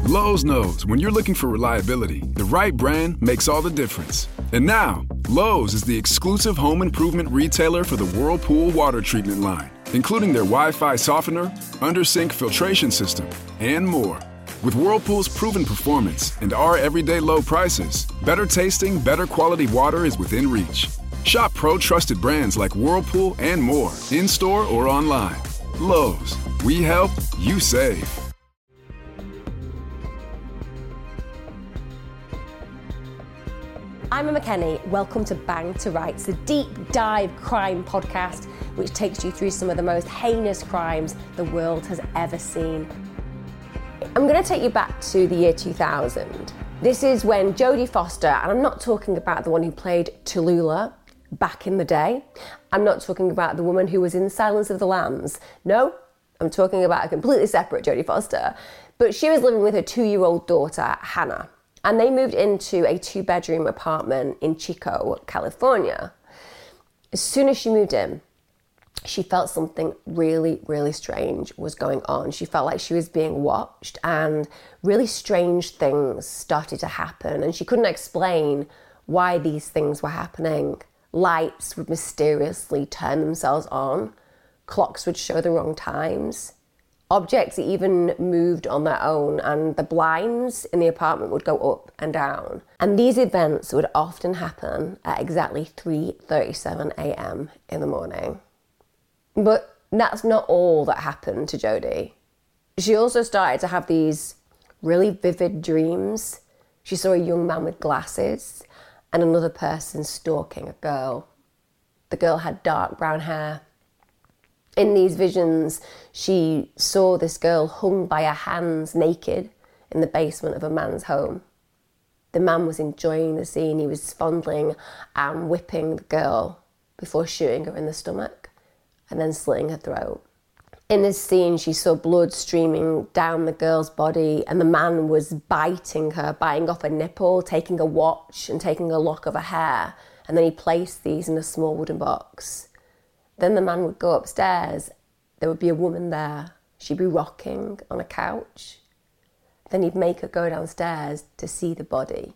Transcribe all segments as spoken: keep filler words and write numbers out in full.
Lowe's knows when you're looking for reliability, the right brand makes all the difference. And now, Lowe's is the exclusive home improvement retailer for the Whirlpool water treatment line, including their Wi-Fi softener, under-sink filtration system, and more. With Whirlpool's proven performance and our everyday low prices, better tasting, better quality water is within reach. Shop pro-trusted brands like Whirlpool and more, in-store or online. Lowe's, we help, you save. I'm Emma Kenny. Welcome to Bang to Rights, the deep dive crime podcast which takes you through some of the most heinous crimes the world has ever seen. I'm going to take you back to the year two thousand. This is when Jodie Foster, and I'm not talking about the one who played Tallulah back in the day. I'm not talking about the woman who was in Silence of the Lambs. No, I'm talking about a completely separate Jodie Foster. But she was living with her two-year-old daughter, Hannah. And they moved into a two-bedroom apartment in Chico, California. As soon as she moved in, she felt something really, really strange was going on. She felt like she was being watched, and really strange things started to happen. And she couldn't explain why these things were happening. Lights would mysteriously turn themselves on. Clocks would show the wrong times. Objects even moved on their own, and the blinds in the apartment would go up and down. And these events would often happen at exactly three thirty-seven a.m. in the morning. But that's not all that happened to Jodie. She also started to have these really vivid dreams. She saw a young man with glasses and another person stalking a girl. The girl had dark brown hair. In these visions, she saw this girl hung by her hands naked in the basement of a man's home. The man was enjoying the scene. He was fondling and whipping the girl before shooting her in the stomach and then slitting her throat. In this scene, she saw blood streaming down the girl's body, and the man was biting her, biting off a nipple, taking a watch and taking a lock of her hair, and then he placed these in a small wooden box. Then the man would go upstairs. There would be a woman there. She'd be rocking on a couch. Then he'd make her go downstairs to see the body.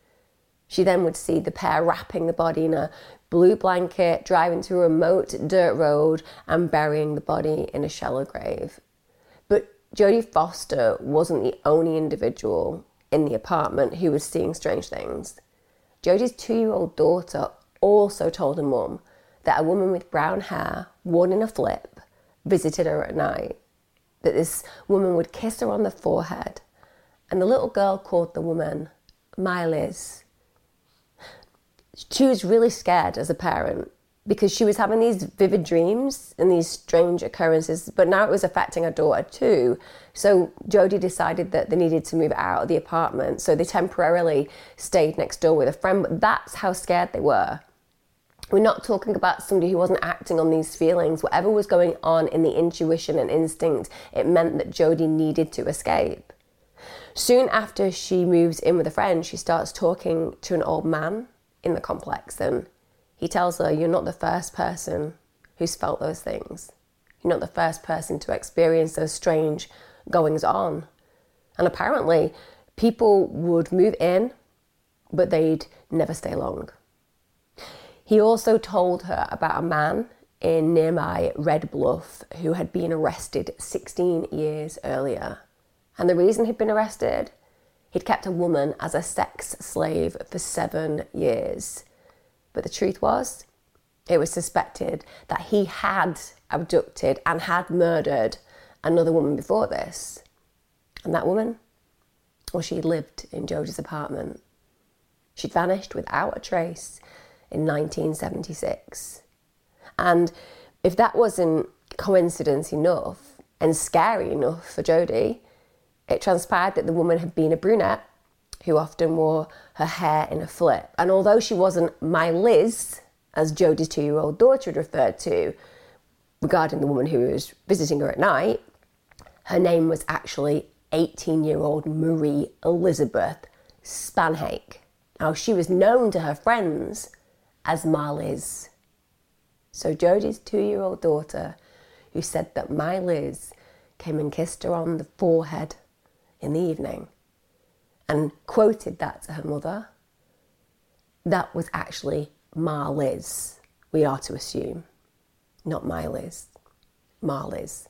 She then would see the pair wrapping the body in a blue blanket, driving to a remote dirt road and burying the body in a shallow grave. But Jodie Foster wasn't the only individual in the apartment who was seeing strange things. Jodie's two-year-old daughter also told her mum that a woman with brown hair, worn in a flip, visited her at night. That this woman would kiss her on the forehead, and the little girl called the woman My Liz. She was really scared as a parent because she was having these vivid dreams and these strange occurrences, but now it was affecting her daughter too. So Jodie decided that they needed to move out of the apartment, so they temporarily stayed next door with a friend, but that's how scared they were. We're not talking about somebody who wasn't acting on these feelings. Whatever was going on in the intuition and instinct, it meant that Jodie needed to escape. Soon after she moves in with a friend, she starts talking to an old man in the complex, and he tells her, "You're not the first person who's felt those things. You're not the first person to experience those strange goings on." And apparently, people would move in, but they'd never stay long. He also told her about a man in nearby Red Bluff who had been arrested sixteen years earlier. And the reason he'd been arrested? He'd kept a woman as a sex slave for seven years. But the truth was, it was suspected that he had abducted and had murdered another woman before this. And that woman? Well, she lived in Jodie's apartment. She'd vanished without a trace in nineteen seventy-six. And if that wasn't coincidence enough and scary enough for Jodie, it transpired that the woman had been a brunette who often wore her hair in a flip. And although she wasn't My Liz, as Jodie's two-year-old daughter had referred to regarding the woman who was visiting her at night, her name was actually eighteen-year-old Marie Elizabeth Spanhake. Now, she was known to her friends as My Liz. So Jodie's two-year-old daughter, who said that My Liz came and kissed her on the forehead in the evening, and quoted that to her mother. That was actually Ma Liz, we are to assume. Not my Liz, Ma Liz.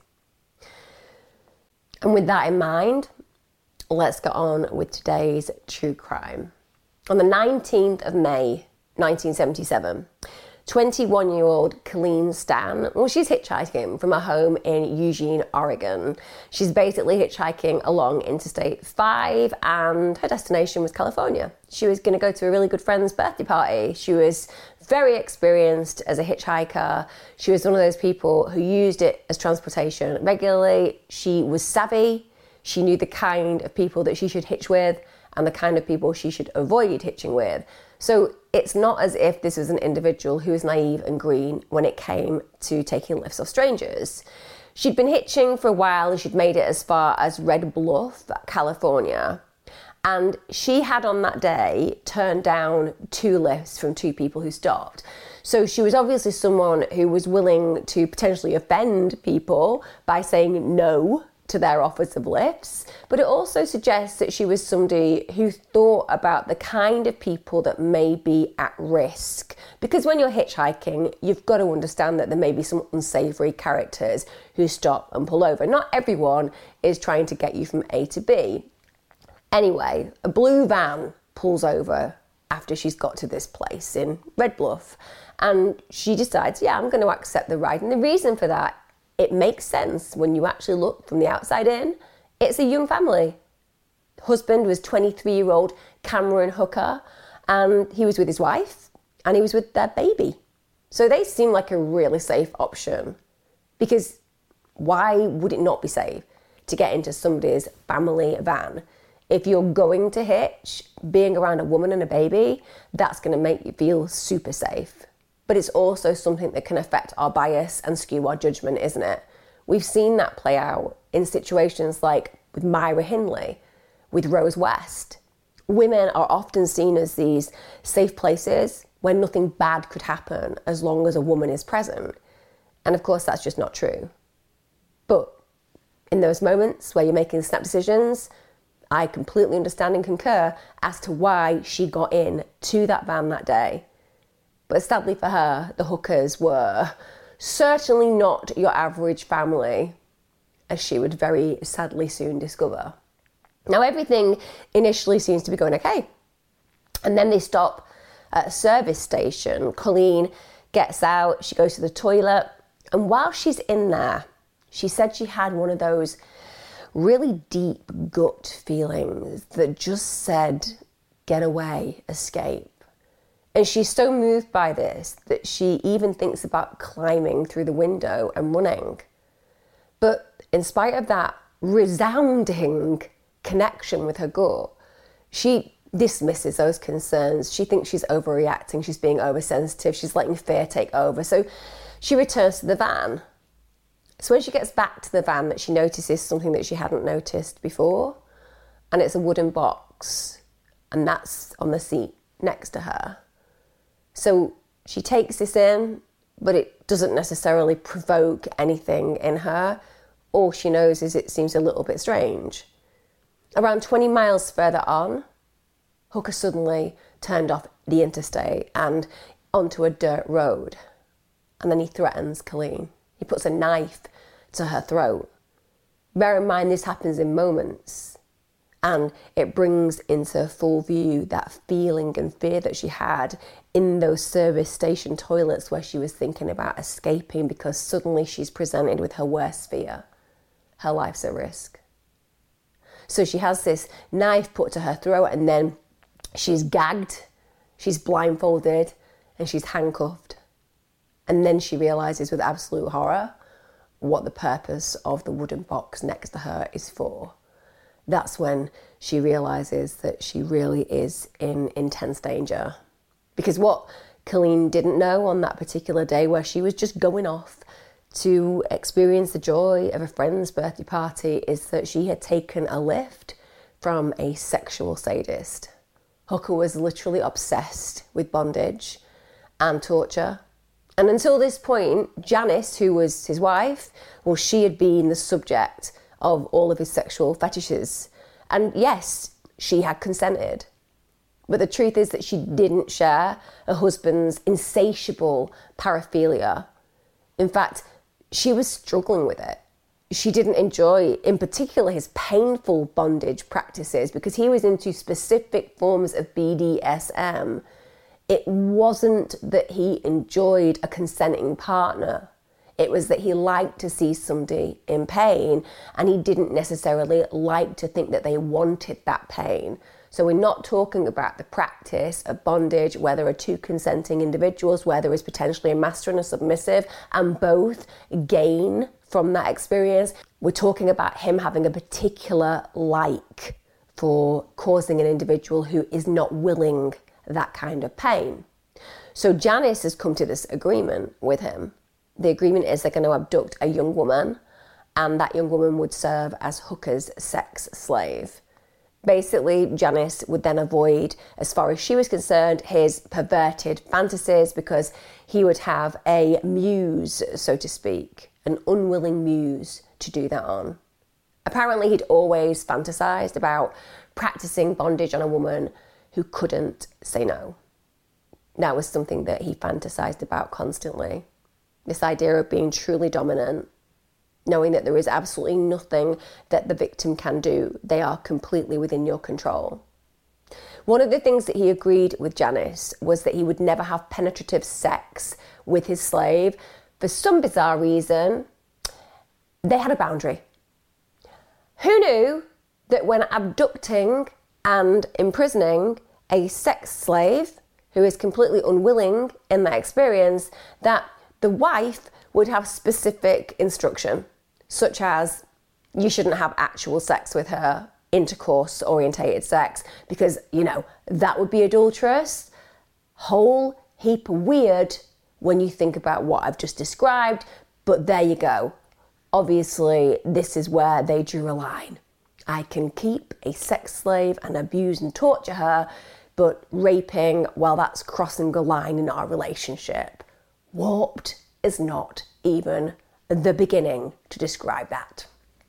And with that in mind, let's get on with today's true crime. On the nineteenth of May, nineteen seventy-seven, twenty-one-year-old Colleen Stan, well, she's hitchhiking from her home in Eugene, Oregon. She's basically hitchhiking along Interstate five, and her destination was California. She was going to go to a really good friend's birthday party. She was very experienced as a hitchhiker. She was one of those people who used it as transportation regularly. She was savvy. She knew the kind of people that she should hitch with and the kind of people she should avoid hitching with. So it's not as if this was an individual who was naive and green when it came to taking lifts off strangers. She'd been hitching for a while and she'd made it as far as Red Bluff, California. And she had on that day turned down two lifts from two people who stopped. So she was obviously someone who was willing to potentially offend people by saying no to their offers of lifts, but it also suggests that she was somebody who thought about the kind of people that may be at risk. Because when you're hitchhiking, you've got to understand that there may be some unsavoury characters who stop and pull over. Not everyone is trying to get you from A to B. Anyway, a blue van pulls over after she's got to this place in Red Bluff, and she decides, yeah, I'm going to accept the ride. And the reason for that, it makes sense when you actually look from the outside in. It's a young family. Husband was twenty-three-year-old Cameron Hooker, and he was with his wife, and he was with their baby. So they seem like a really safe option, because why would it not be safe to get into somebody's family van? If you're going to hitch, being around a woman and a baby, that's going to make you feel super safe. But it's also something that can affect our bias and skew our judgment, isn't it? We've seen that play out in situations like with Myra Hindley, with Rose West. Women are often seen as these safe places where nothing bad could happen as long as a woman is present. And of course, that's just not true. But in those moments where you're making snap decisions, I completely understand and concur as to why she got in to that van that day. But sadly for her, the Hookers were certainly not your average family, as she would very sadly soon discover. Now, everything initially seems to be going okay. And then they stop at a service station. Colleen gets out, she goes to the toilet, and while she's in there, she said she had one of those really deep gut feelings that just said, get away, escape. And she's so moved by this that she even thinks about climbing through the window and running. But in spite of that resounding connection with her gut, she dismisses those concerns. She thinks she's overreacting, she's being oversensitive, she's letting fear take over. So she returns to the van. So when she gets back to the van, that she notices something that she hadn't noticed before, and it's a wooden box, and that's on the seat next to her. So she takes this in, but it doesn't necessarily provoke anything in her. All she knows is it seems a little bit strange. Around twenty miles further on, Hooker suddenly turned off the interstate and onto a dirt road. And then he threatens Colleen. He puts a knife to her throat. Bear in mind, this happens in moments. And it brings into full view that feeling and fear that she had in those service station toilets where she was thinking about escaping, because suddenly she's presented with her worst fear. Her life's at risk. So she has this knife put to her throat, and then she's gagged, she's blindfolded, and she's handcuffed. And then she realises with absolute horror what the purpose of the wooden box next to her is for. That's when she realises that she really is in intense danger. Because what Colleen didn't know on that particular day, where she was just going off to experience the joy of a friend's birthday party, is that she had taken a lift from a sexual sadist. Hooker was literally obsessed with bondage and torture. And until this point, Janice, who was his wife, well, she had been the subject of all of his sexual fetishes. And yes, she had consented. But the truth is that she didn't share her husband's insatiable paraphilia. In fact, she was struggling with it. She didn't enjoy, in particular, his painful bondage practices because he was into specific forms of B D S M. It wasn't that he enjoyed a consenting partner. It was that he liked to see somebody in pain, and he didn't necessarily like to think that they wanted that pain. So we're not talking about the practice of bondage where there are two consenting individuals, where there is potentially a master and a submissive, and both gain from that experience. We're talking about him having a particular like for causing an individual who is not willing that kind of pain. So Janice has come to this agreement with him. The agreement is they're going to abduct a young woman, and that young woman would serve as Hooker's sex slave. Basically, Janice would then avoid, as far as she was concerned, his perverted fantasies because he would have a muse, so to speak, an unwilling muse to do that on. Apparently, he'd always fantasized about practicing bondage on a woman who couldn't say no. That was something that he fantasized about constantly. This idea of being truly dominant, knowing that there is absolutely nothing that the victim can do. They are completely within your control. One of the things that he agreed with Janice was that he would never have penetrative sex with his slave. For some bizarre reason, they had a boundary. Who knew that when abducting and imprisoning a sex slave who is completely unwilling in that experience, that the wife would have specific instruction, such as you shouldn't have actual sex with her, intercourse orientated sex, because, you know, that would be adulterous. Whole heap weird when you think about what I've just described, but there you go. Obviously, this is where they drew a line. I can keep a sex slave and abuse and torture her, but raping, well, that's crossing the line in our relationship. Warped is not even the beginning to describe that.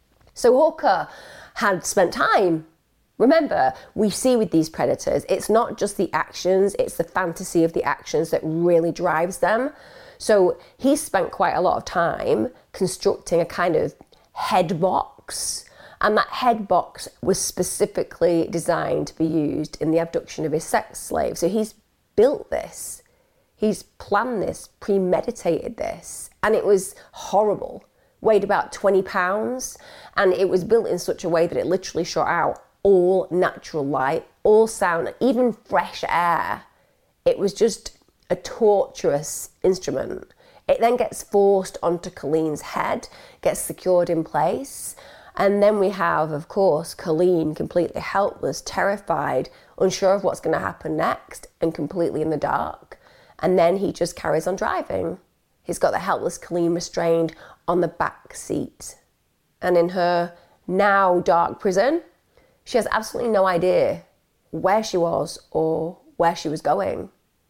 So Hooker had spent time. Remember, we see with these predators, it's not just the actions, it's the fantasy of the actions that really drives them. So he spent quite a lot of time constructing a kind of head box, and that head box was specifically designed to be used in the abduction of his sex slave. So he's built this, he's planned this, premeditated this, and it was horrible. Weighed about twenty pounds, and it was built in such a way that it literally shot out all natural light, all sound, even fresh air. It was just a torturous instrument. It then gets forced onto Colleen's head, gets secured in place, and then we have, of course, Colleen completely helpless, terrified, unsure of what's going to happen next, and completely in the dark. And then he just carries on driving. He's got the helpless Colleen restrained on the back seat. And in her now dark prison, she has absolutely no idea where she was or where she was going.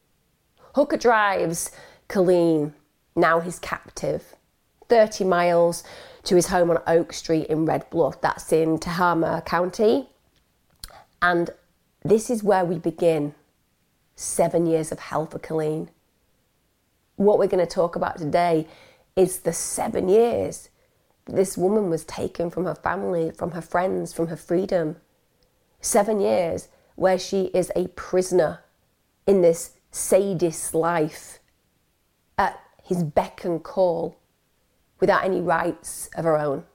Hooker drives Colleen, now his captive, thirty miles to his home on Oak Street in Red Bluff. That's in Tehama County. And this is where we begin. Seven years of hell for Colleen. What we're going to talk about today is the seven years this woman was taken from her family, from her friends, from her freedom. Seven years where she is a prisoner in this sadist's life at his beck and call without any rights of her own.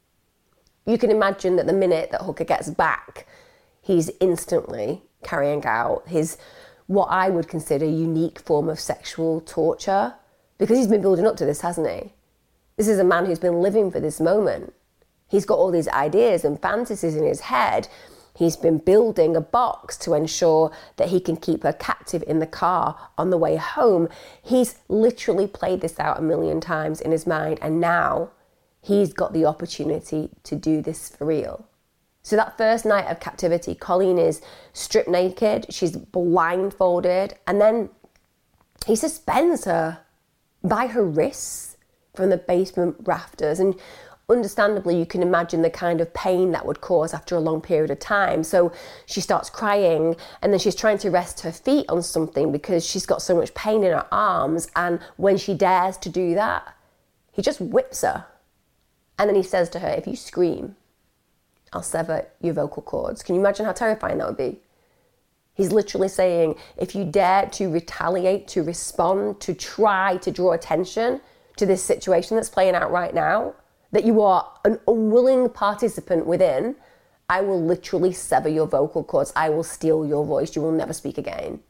You can imagine that the minute that Hooker gets back, he's instantly carrying out his, what I would consider, unique form of sexual torture, because he's been building up to this, hasn't he? This is a man who's been living for this moment. He's got all these ideas and fantasies in his head. He's been building a box to ensure that he can keep her captive in the car on the way home. He's literally played this out a million times in his mind, and now he's got the opportunity to do this for real. So that first night of captivity, Colleen is stripped naked, she's blindfolded, and then he suspends her by her wrists from the basement rafters. And understandably, you can imagine the kind of pain that would cause after a long period of time. So she starts crying, and then she's trying to rest her feet on something because she's got so much pain in her arms. And when she dares to do that, he just whips her. And then he says to her, if you scream, I'll sever your vocal cords. Can you imagine how terrifying that would be? He's literally saying, if you dare to retaliate, to respond, to try to draw attention to this situation that's playing out right now, that you are an unwilling participant within, I will literally sever your vocal cords. I will steal your voice. You will never speak again.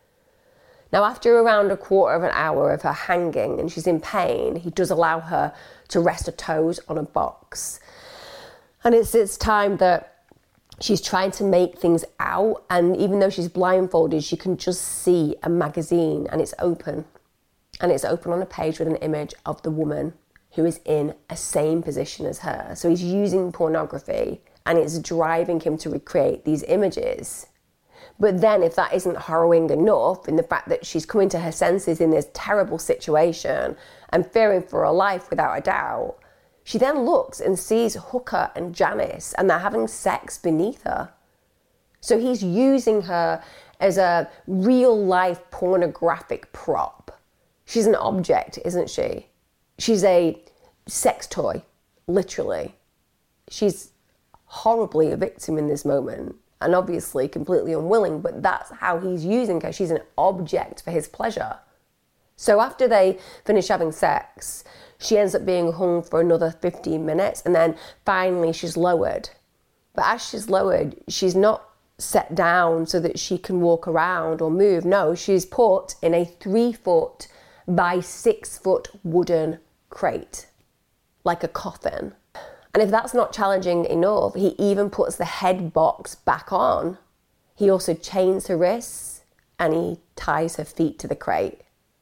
Now, after around a quarter of an hour of her hanging and she's in pain, he does allow her to rest her toes on a box. And it's this time that she's trying to make things out. And even though she's blindfolded, she can just see a magazine, and it's open. And it's open on a page with an image of the woman who is in a same position as her. So he's using pornography, and it's driving him to recreate these images. But then if that isn't harrowing enough, in the fact that she's coming to her senses in this terrible situation and fearing for her life without a doubt, she then looks and sees Hooker and Janice, and they're having sex beneath her. So he's using her as a real life pornographic prop. She's an object, isn't she? She's a sex toy, literally. She's horribly a victim in this moment, and obviously completely unwilling, but that's how he's using her. She's an object for his pleasure. So after they finish having sex, she ends up being hung for another fifteen minutes, and then finally she's lowered. But as she's lowered, she's not set down so that she can walk around or move. No, she's put in a three foot by six foot wooden crate, like a coffin. And if that's not challenging enough, he even puts the head box back on. He also chains her wrists, and he ties her feet to the crate.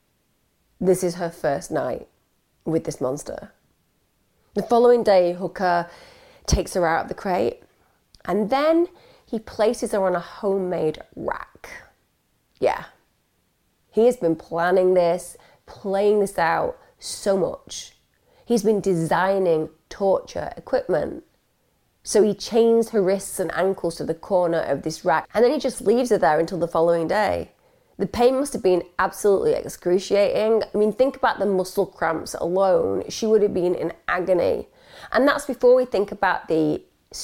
This is her first night with this monster. The following day, Hooker takes her out of the crate, and then he places her on a homemade rack. Yeah, he has been planning this, playing this out so much. He's been designing torture equipment. So he chains her wrists and ankles to the corner of this rack, and then he just leaves her there until the following day. The pain must have been absolutely excruciating. I mean, think about the muscle cramps alone. She would have been in agony. And that's before we think about the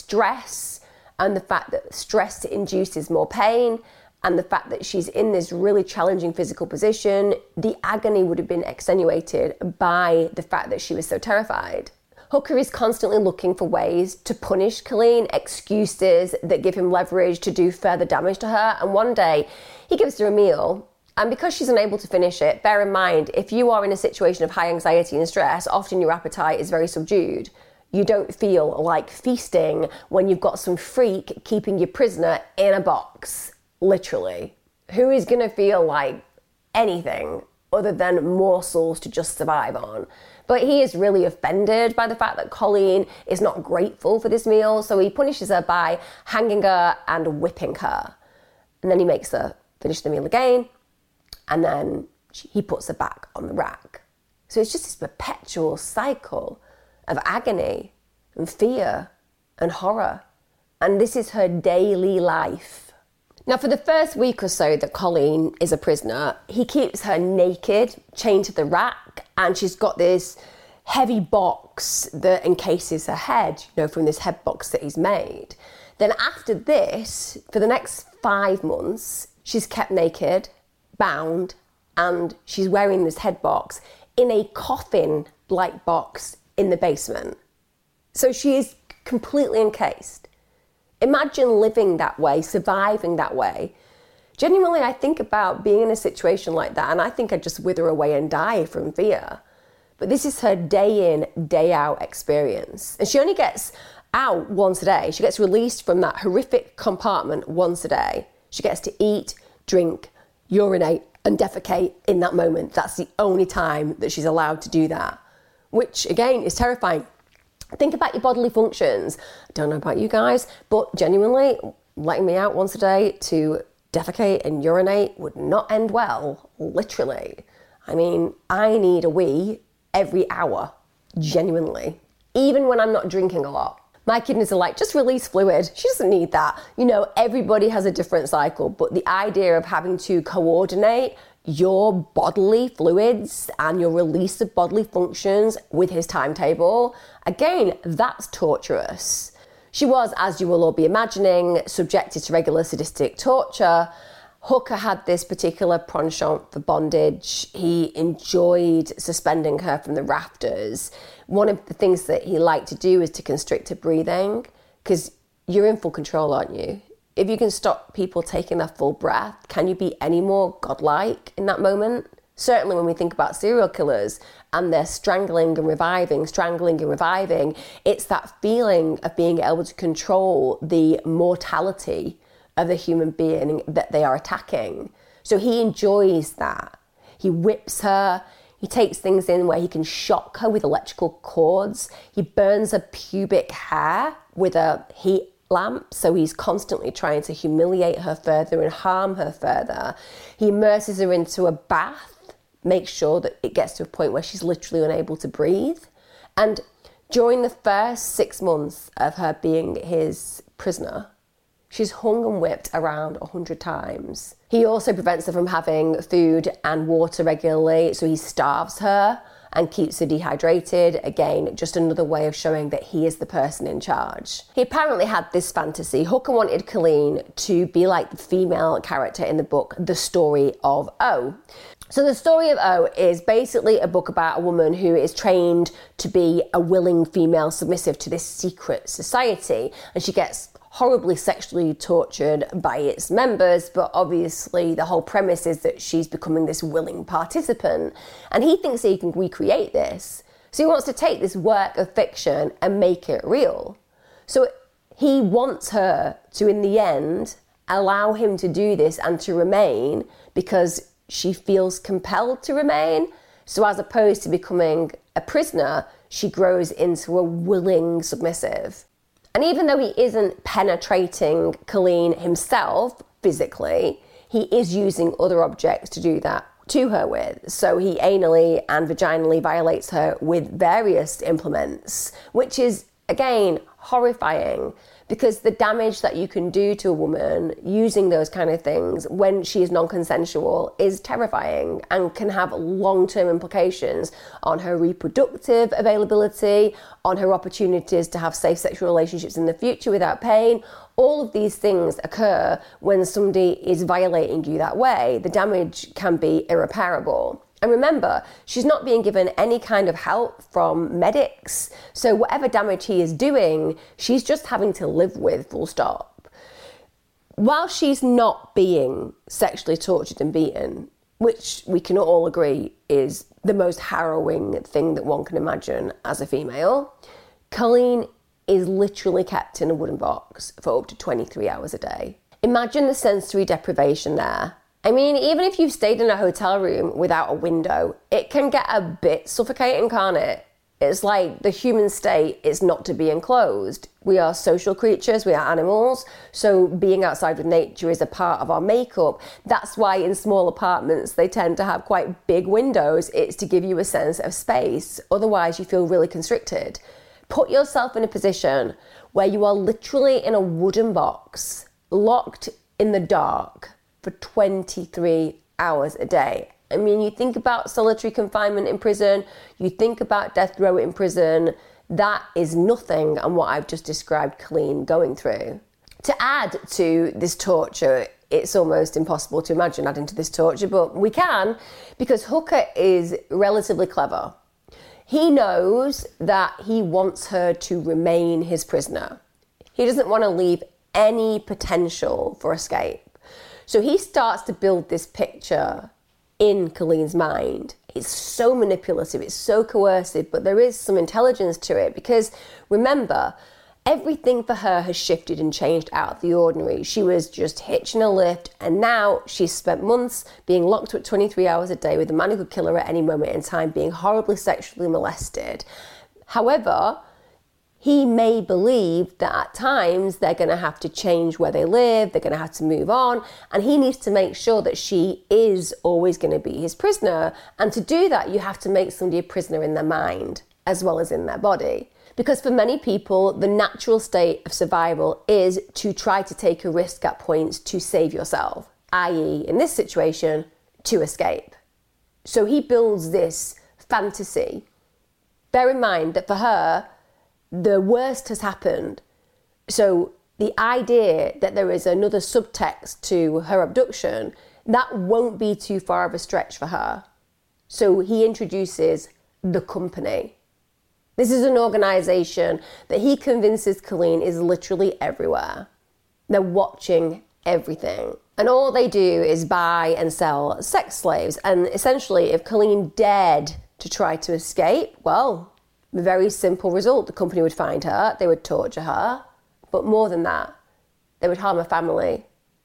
stress and the fact that stress induces more pain, and the fact that she's in this really challenging physical position. The agony would have been extenuated by the fact that she was so terrified. Hooker is constantly looking for ways to punish Colleen, excuses that give him leverage to do further damage to her. And one day, he gives her a meal. And because she's unable to finish it, bear in mind, if you are in a situation of high anxiety and stress, often your appetite is very subdued. You don't feel like feasting when you've got some freak keeping you prisoner in a box. Literally. Who is going to feel like anything other than morsels to just survive on? But he is really offended by the fact that Colleen is not grateful for this meal, so he punishes her by hanging her and whipping her. And then he makes her finish the meal again, and then she, he puts her back on the rack. So it's just this perpetual cycle of agony and fear and horror. And this is her daily life. Now, for the first week or so that Colleen is a prisoner, he keeps her naked, chained to the rack, and she's got this heavy box that encases her head, you know, from this head box that he's made. Then after this, for the next five months, she's kept naked, bound, and she's wearing this head box in a coffin-like box in the basement. So she is completely encased. Imagine living that way, surviving that way. Genuinely, I think about being in a situation like that, and I think I'd just wither away and die from fear. But this is her day in, day out experience. And she only gets out once a day. She gets released from that horrific compartment once a day. She gets to eat, drink, urinate, and defecate in that moment. That's the only time that she's allowed to do that, which again is terrifying. Think about your bodily functions. I don't know about you guys, but genuinely, letting me out once a day to defecate and urinate would not end well, literally. I mean, I need a wee every hour, genuinely. even when I'm not drinking a lot. My kidneys are like, just release fluid. She doesn't need that. You know, everybody has a different cycle, but the idea of having to coordinate your bodily fluids and your release of bodily functions with his timetable, again, that's torturous. She was, as you will all be imagining, subjected to regular sadistic torture. Hooker had this particular penchant for bondage. He enjoyed suspending her from the rafters. One of the things that he liked to do is to constrict her breathing, because you're in full control, aren't you? If you can stop people taking their full breath, can you be any more godlike in that moment? Certainly when we think about serial killers and they're strangling and reviving, strangling and reviving, it's that feeling of being able to control the mortality of the human being that they are attacking. So he enjoys that. He whips her. He takes things in where he can shock her with electrical cords. He burns her pubic hair with a heat lamp, so he's constantly trying to humiliate her further and harm her further. He immerses her into a bath, makes sure that it gets to a point where she's literally unable to breathe. And during the first six months of her being his prisoner, she's hung and whipped around a hundred times. He also prevents her from having food and water regularly, so he starves her and keeps her dehydrated. Again, just another way of showing that he is the person in charge. He apparently had this fantasy. Hooker wanted Colleen to be like the female character in the book, The Story of O. So The Story of O is basically a book about a woman who is trained to be a willing female submissive to this secret society, and she gets horribly sexually tortured by its members, but obviously the whole premise is that she's becoming this willing participant, and he thinks that he can recreate this. So he wants to take this work of fiction and make it real. So he wants her to, in the end, allow him to do this and to remain because she feels compelled to remain. So as opposed to becoming a prisoner, she grows into a willing submissive. And even though he isn't penetrating Colleen himself physically, he is using other objects to do that to her with. So he anally and vaginally violates her with various implements, which is, again, horrifying, because the damage that you can do to a woman using those kind of things when she is non-consensual is terrifying and can have long-term implications on her reproductive availability, on her opportunities to have safe sexual relationships in the future without pain. All of these things occur when somebody is violating you that way. The damage can be irreparable. And remember, she's not being given any kind of help from medics. So whatever damage he is doing, she's just having to live with, full stop. While she's not being sexually tortured and beaten, which we can all agree is the most harrowing thing that one can imagine as a female, Colleen is literally kept in a wooden box for up to twenty-three hours a day. Imagine the sensory deprivation there. I mean, even if you've stayed in a hotel room without a window, it can get a bit suffocating, can't it? It's like the human state is not to be enclosed. We are social creatures, we are animals, so being outside with nature is a part of our makeup. That's why in small apartments they tend to have quite big windows. It's to give you a sense of space, otherwise you feel really constricted. Put yourself in a position where you are literally in a wooden box, locked in the dark, for twenty-three hours a day. I mean, you think about solitary confinement in prison, you think about death row in prison, that is nothing on what I've just described Colleen going through. To add to this torture, it's almost impossible to imagine adding to this torture, but we can, because Hooker is relatively clever. He knows that he wants her to remain his prisoner. He doesn't want to leave any potential for escape. So he starts to build this picture in Colleen's mind. It's so manipulative, it's so coercive, but there is some intelligence to it because remember, everything for her has shifted and changed out of the ordinary. She was just hitching a lift, and now she's spent months being locked up twenty-three hours a day with a man who could kill her at any moment in time, being horribly sexually molested. However, he may believe that at times they're going to have to change where they live, they're going to have to move on, and he needs to make sure that she is always going to be his prisoner. And to do that, you have to make somebody a prisoner in their mind as well as in their body. Because for many people, the natural state of survival is to try to take a risk at points to save yourself, that is, in this situation, to escape. So he builds this fantasy. Bear in mind that for her, the worst has happened. So the idea that there is another subtext to her abduction, that won't be too far of a stretch for her. So he introduces the company. This is an organisation that he convinces Colleen is literally everywhere. They're watching everything. And all they do is buy and sell sex slaves. And essentially, if Colleen dared to try to escape, well, a very simple result. The company would find her, they would torture her. But more than that, they would harm her family.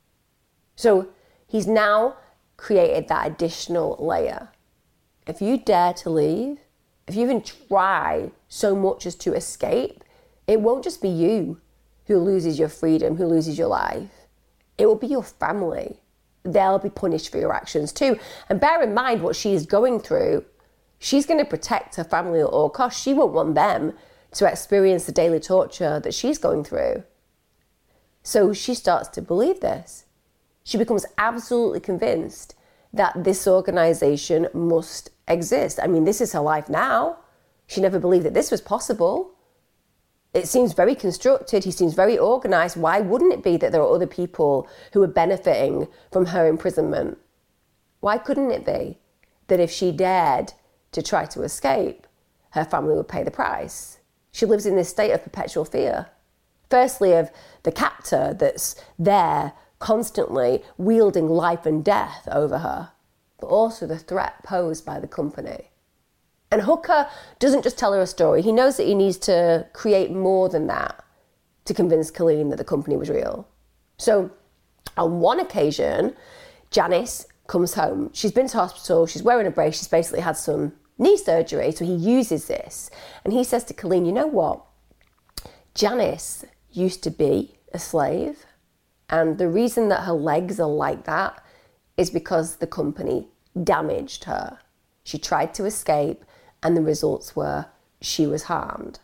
So he's now created that additional layer. If you dare to leave, if you even try so much as to escape, it won't just be you who loses your freedom, who loses your life. It will be your family. They'll be punished for your actions too. And bear in mind what she is going through. She's going to protect her family at all costs. She won't want them to experience the daily torture that she's going through. So she starts to believe this. She becomes absolutely convinced that this organisation must exist. I mean, this is her life now. She never believed that this was possible. It seems very constructed. He seems very organised. Why wouldn't it be that there are other people who are benefiting from her imprisonment? Why couldn't it be that if she dared to try to escape, her family would pay the price? She lives in this state of perpetual fear. Firstly, of the captor that's there constantly wielding life and death over her, but also the threat posed by the company. And Hooker doesn't just tell her a story. He knows that he needs to create more than that to convince Colleen that the company was real. So on one occasion, Janice comes home. She's been to hospital. She's wearing a brace. She's basically had some knee surgery. So he uses this. And he says to Colleen, you know what? Janice used to be a slave. And the reason that her legs are like that is because the company damaged her. She tried to escape, and the results were she was harmed.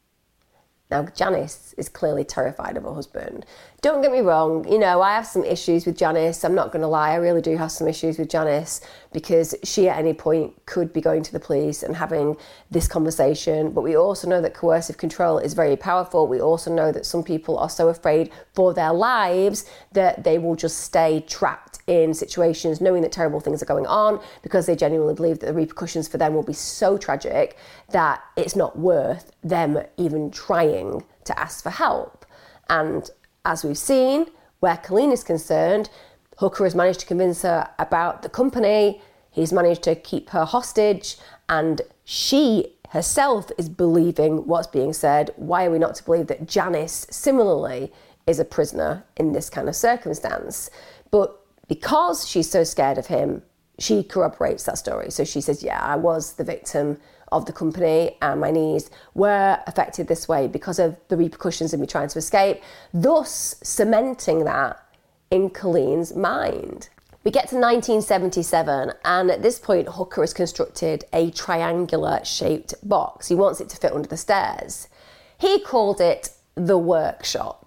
Now, Janice is clearly terrified of her husband. Don't get me wrong, you know, I have some issues with Janice. I'm not going to lie, I really do have some issues with Janice because she at any point could be going to the police and having this conversation. But we also know that coercive control is very powerful. We also know that some people are so afraid for their lives that they will just stay trapped in situations knowing that terrible things are going on because they genuinely believe that the repercussions for them will be so tragic that it's not worth them even trying to ask for help. And as we've seen, where Colleen is concerned, Hooker has managed to convince her about the company, he's managed to keep her hostage, and she herself is believing what's being said. Why are we not to believe that Janice similarly is a prisoner in this kind of circumstance? But because she's so scared of him, she corroborates that story. So she says, yeah, I was the victim of the company and my knees were affected this way because of the repercussions of me trying to escape, thus cementing that in Colleen's mind. We get to nineteen seventy-seven, and at this point, Hooker has constructed a triangular-shaped box. He wants it to fit under the stairs. He called it the workshop.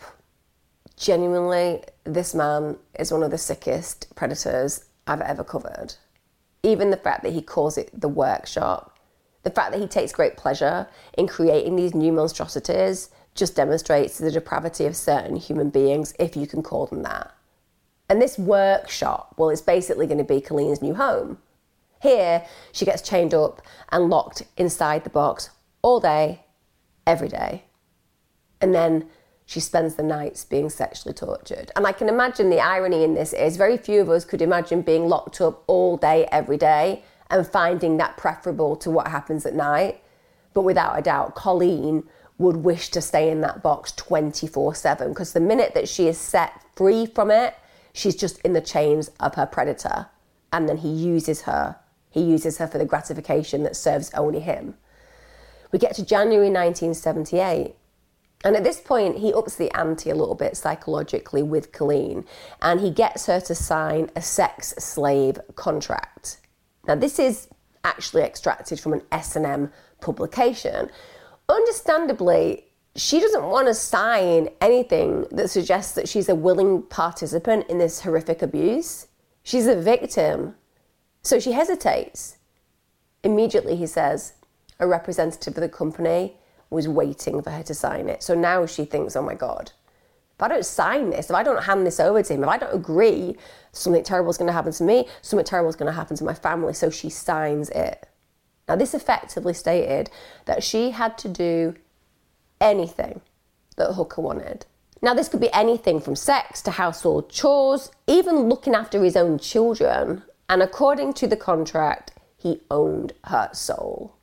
Genuinely, this man is one of the sickest predators I've ever covered. Even the fact that he calls it the workshop, the fact that he takes great pleasure in creating these new monstrosities just demonstrates the depravity of certain human beings, if you can call them that. And this workshop, well, it's basically going to be Colleen's new home. Here, she gets chained up and locked inside the box all day, every day. And then she spends the nights being sexually tortured. And I can imagine the irony in this is very few of us could imagine being locked up all day, every day, and finding that preferable to what happens at night. But without a doubt, Colleen would wish to stay in that box twenty-four seven, because the minute that she is set free from it, she's just in the chains of her predator. And then he uses her. He uses her for the gratification that serves only him. We get to January nineteen seventy-eight. And at this point, he ups the ante a little bit psychologically with Colleen, and he gets her to sign a sex slave contract. Now, this is actually extracted from an S and M publication. understandably, she doesn't want to sign anything that suggests that she's a willing participant in this horrific abuse. She's a victim. So she hesitates. Immediately, he says, a representative of the company was waiting for her to sign it. So now she thinks, oh my God, if I don't sign this, if I don't hand this over to him, if I don't agree, something terrible is going to happen to me, something terrible is going to happen to my family. So she signs it. Now, this effectively stated that she had to do anything that Hooker wanted. Now, this could be anything from sex to household chores, even looking after his own children. And according to the contract, he owned her soul.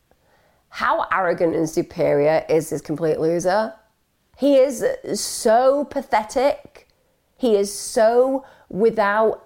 How arrogant and superior is this complete loser? He is so pathetic. He is so without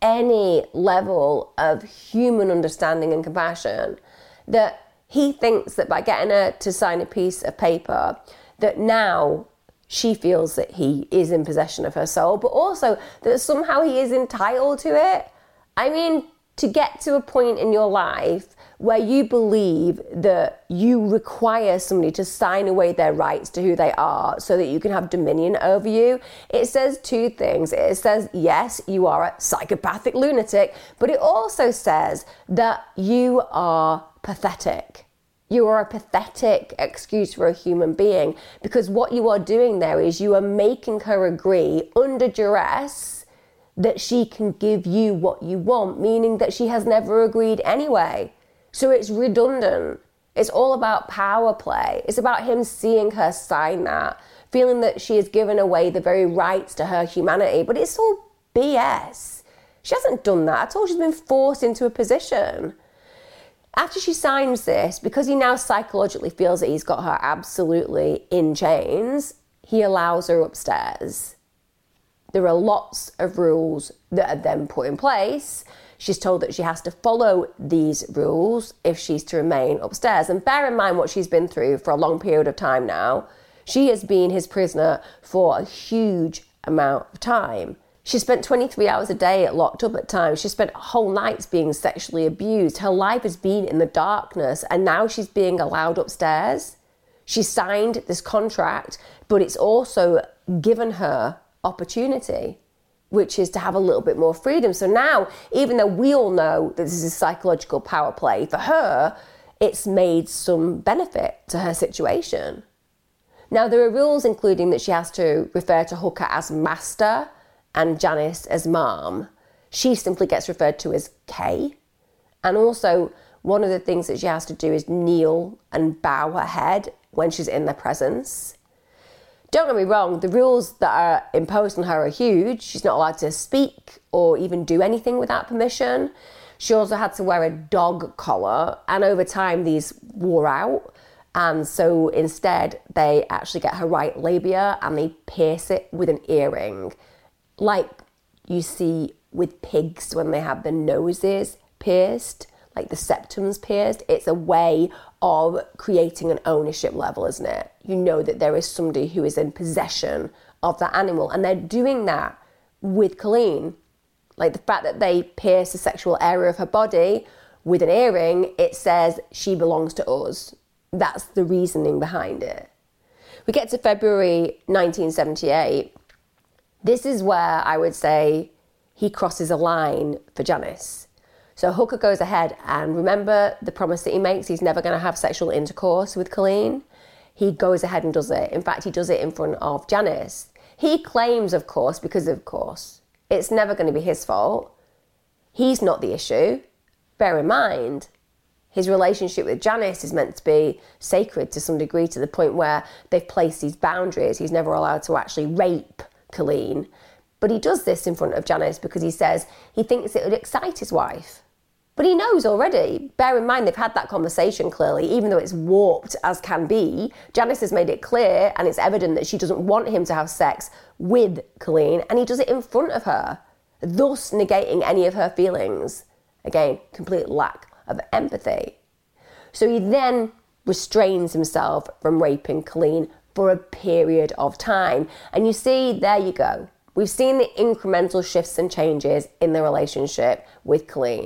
any level of human understanding and compassion that he thinks that by getting her to sign a piece of paper, that now she feels that he is in possession of her soul, but also that somehow he is entitled to it. I mean, to get to a point in your life where you believe that you require somebody to sign away their rights to who they are so that you can have dominion over you, it says two things. It says, yes, you are a psychopathic lunatic, but it also says that you are pathetic. You are a pathetic excuse for a human being, because what you are doing there is you are making her agree under duress that she can give you what you want, meaning that she has never agreed anyway. So it's redundant. It's all about power play. It's about him seeing her sign that, feeling that she has given away the very rights to her humanity. But it's all B S. She hasn't done that at all. She's been forced into a position. After she signs this, because he now psychologically feels that he's got her absolutely in chains, he allows her upstairs. There are lots of rules that are then put in place. She's told that she has to follow these rules if she's to remain upstairs. And bear in mind what she's been through for a long period of time now. She has been his prisoner for a huge amount of time. She spent twenty-three hours a day locked up at times. She spent whole nights being sexually abused. Her life has been in the darkness, and now she's being allowed upstairs. She signed this contract, but it's also given her opportunity, which is to have a little bit more freedom. So now, even though we all know that this is psychological power play, for her, it's made some benefit to her situation. Now, there are rules including that she has to refer to Hooker as master and Janice as mom. She simply gets referred to as Kay. And also, one of the things that she has to do is kneel and bow her head when she's in their presence. Don't get me wrong, the rules that are imposed on her are huge. She's not allowed to speak or even do anything without permission. She also had to wear a dog collar, and over time these wore out. And so instead, they actually get her right labia and they pierce it with an earring, like you see with pigs when they have their noses pierced, like the septums pierced. It's a way of creating an ownership level, isn't it? You know that there is somebody who is in possession of that animal, and they're doing that with Colleen. Like the fact that they pierce the sexual area of her body with an earring, it says she belongs to us. That's the reasoning behind it. We get to February nineteen seventy-eight. This is where I would say he crosses a line for Janice. So Hooker goes ahead, and remember the promise that he makes, he's never going to have sexual intercourse with Colleen. He goes ahead and does it. In fact, he does it in front of Janice. He claims, of course, because of course, it's never going to be his fault. He's not the issue. Bear in mind, his relationship with Janice is meant to be sacred to some degree, to the point where they've placed these boundaries. He's never allowed to actually rape Colleen. But he does this in front of Janice because he says he thinks it would excite his wife. But he knows already. Bear in mind, they've had that conversation clearly, even though it's warped as can be. Janice has made it clear, and it's evident that she doesn't want him to have sex with Colleen, and he does it in front of her, thus negating any of her feelings. Again, complete lack of empathy. So he then restrains himself from raping Colleen for a period of time. And you see, there you go. We've seen the incremental shifts and changes in the relationship with Colleen.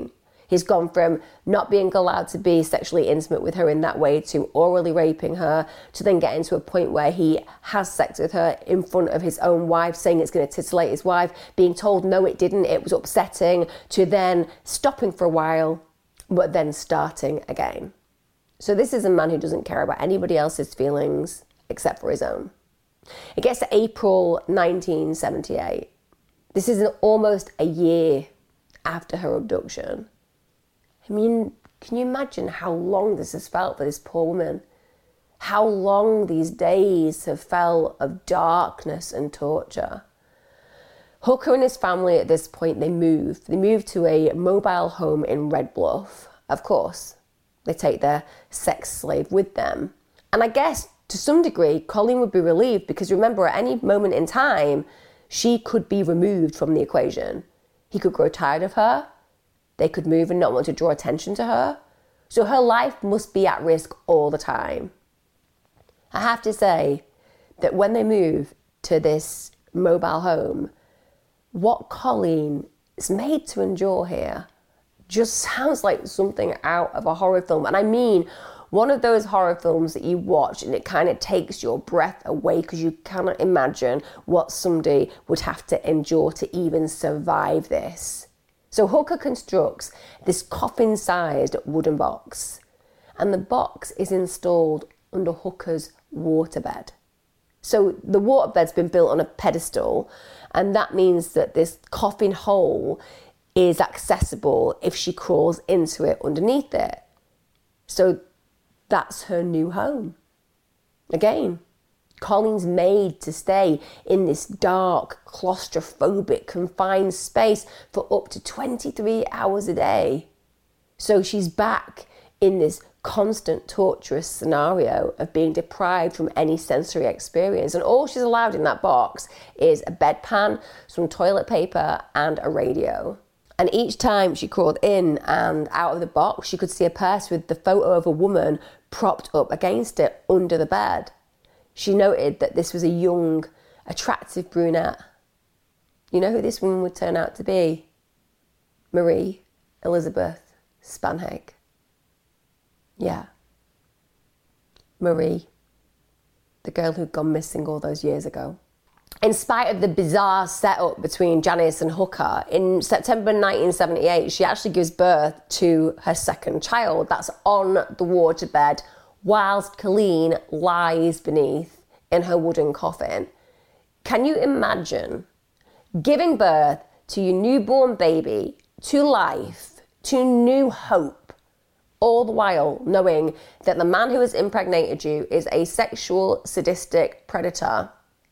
He's gone from not being allowed to be sexually intimate with her in that way to orally raping her, to then getting to a point where he has sex with her in front of his own wife, saying it's going to titillate his wife, being told no it didn't, it was upsetting, to then stopping for a while, but then starting again. So this is a man who doesn't care about anybody else's feelings except for his own. It gets to April nineteen seventy-eight. This is almost a year after her abduction. I mean, can you imagine how long this has felt for this poor woman? How long these days have felt of darkness and torture. Hooker and his family at this point, they move. They move to a mobile home in Red Bluff. Of course, they take their sex slave with them. And I guess to some degree, Colleen would be relieved because remember, at any moment in time, she could be removed from the equation. He could grow tired of her. They could move and not want to draw attention to her. So her life must be at risk all the time. I have to say that when they move to this mobile home, what Colleen is made to endure here just sounds like something out of a horror film. And I mean, one of those horror films that you watch and it kind of takes your breath away because you cannot imagine what somebody would have to endure to even survive this. So Hooker constructs this coffin-sized wooden box, and the box is installed under Hooker's waterbed. So the waterbed's been built on a pedestal, and that means that this coffin hole is accessible if she crawls into it underneath it. So that's her new home. Again, Colleen's made to stay in this dark, claustrophobic, confined space for up to twenty-three hours a day. So she's back in this constant torturous scenario of being deprived from any sensory experience. And all she's allowed in that box is a bedpan, some toilet paper, and a radio. And each time she crawled in and out of the box, she could see a purse with the photo of a woman propped up against it under the bed. She noted that this was a young, attractive brunette. You know who this woman would turn out to be? Marie Elizabeth Spanhag. Yeah. Marie, the girl who'd gone missing all those years ago. In spite of the bizarre setup between Janice and Hooker, in September nineteen seventy-eight, she actually gives birth to her second child. That's on the waterbed, whilst Colleen lies beneath in her wooden coffin. Can you imagine giving birth to your newborn baby, to life, to new hope, all the while knowing that the man who has impregnated you is a sexual, sadistic predator,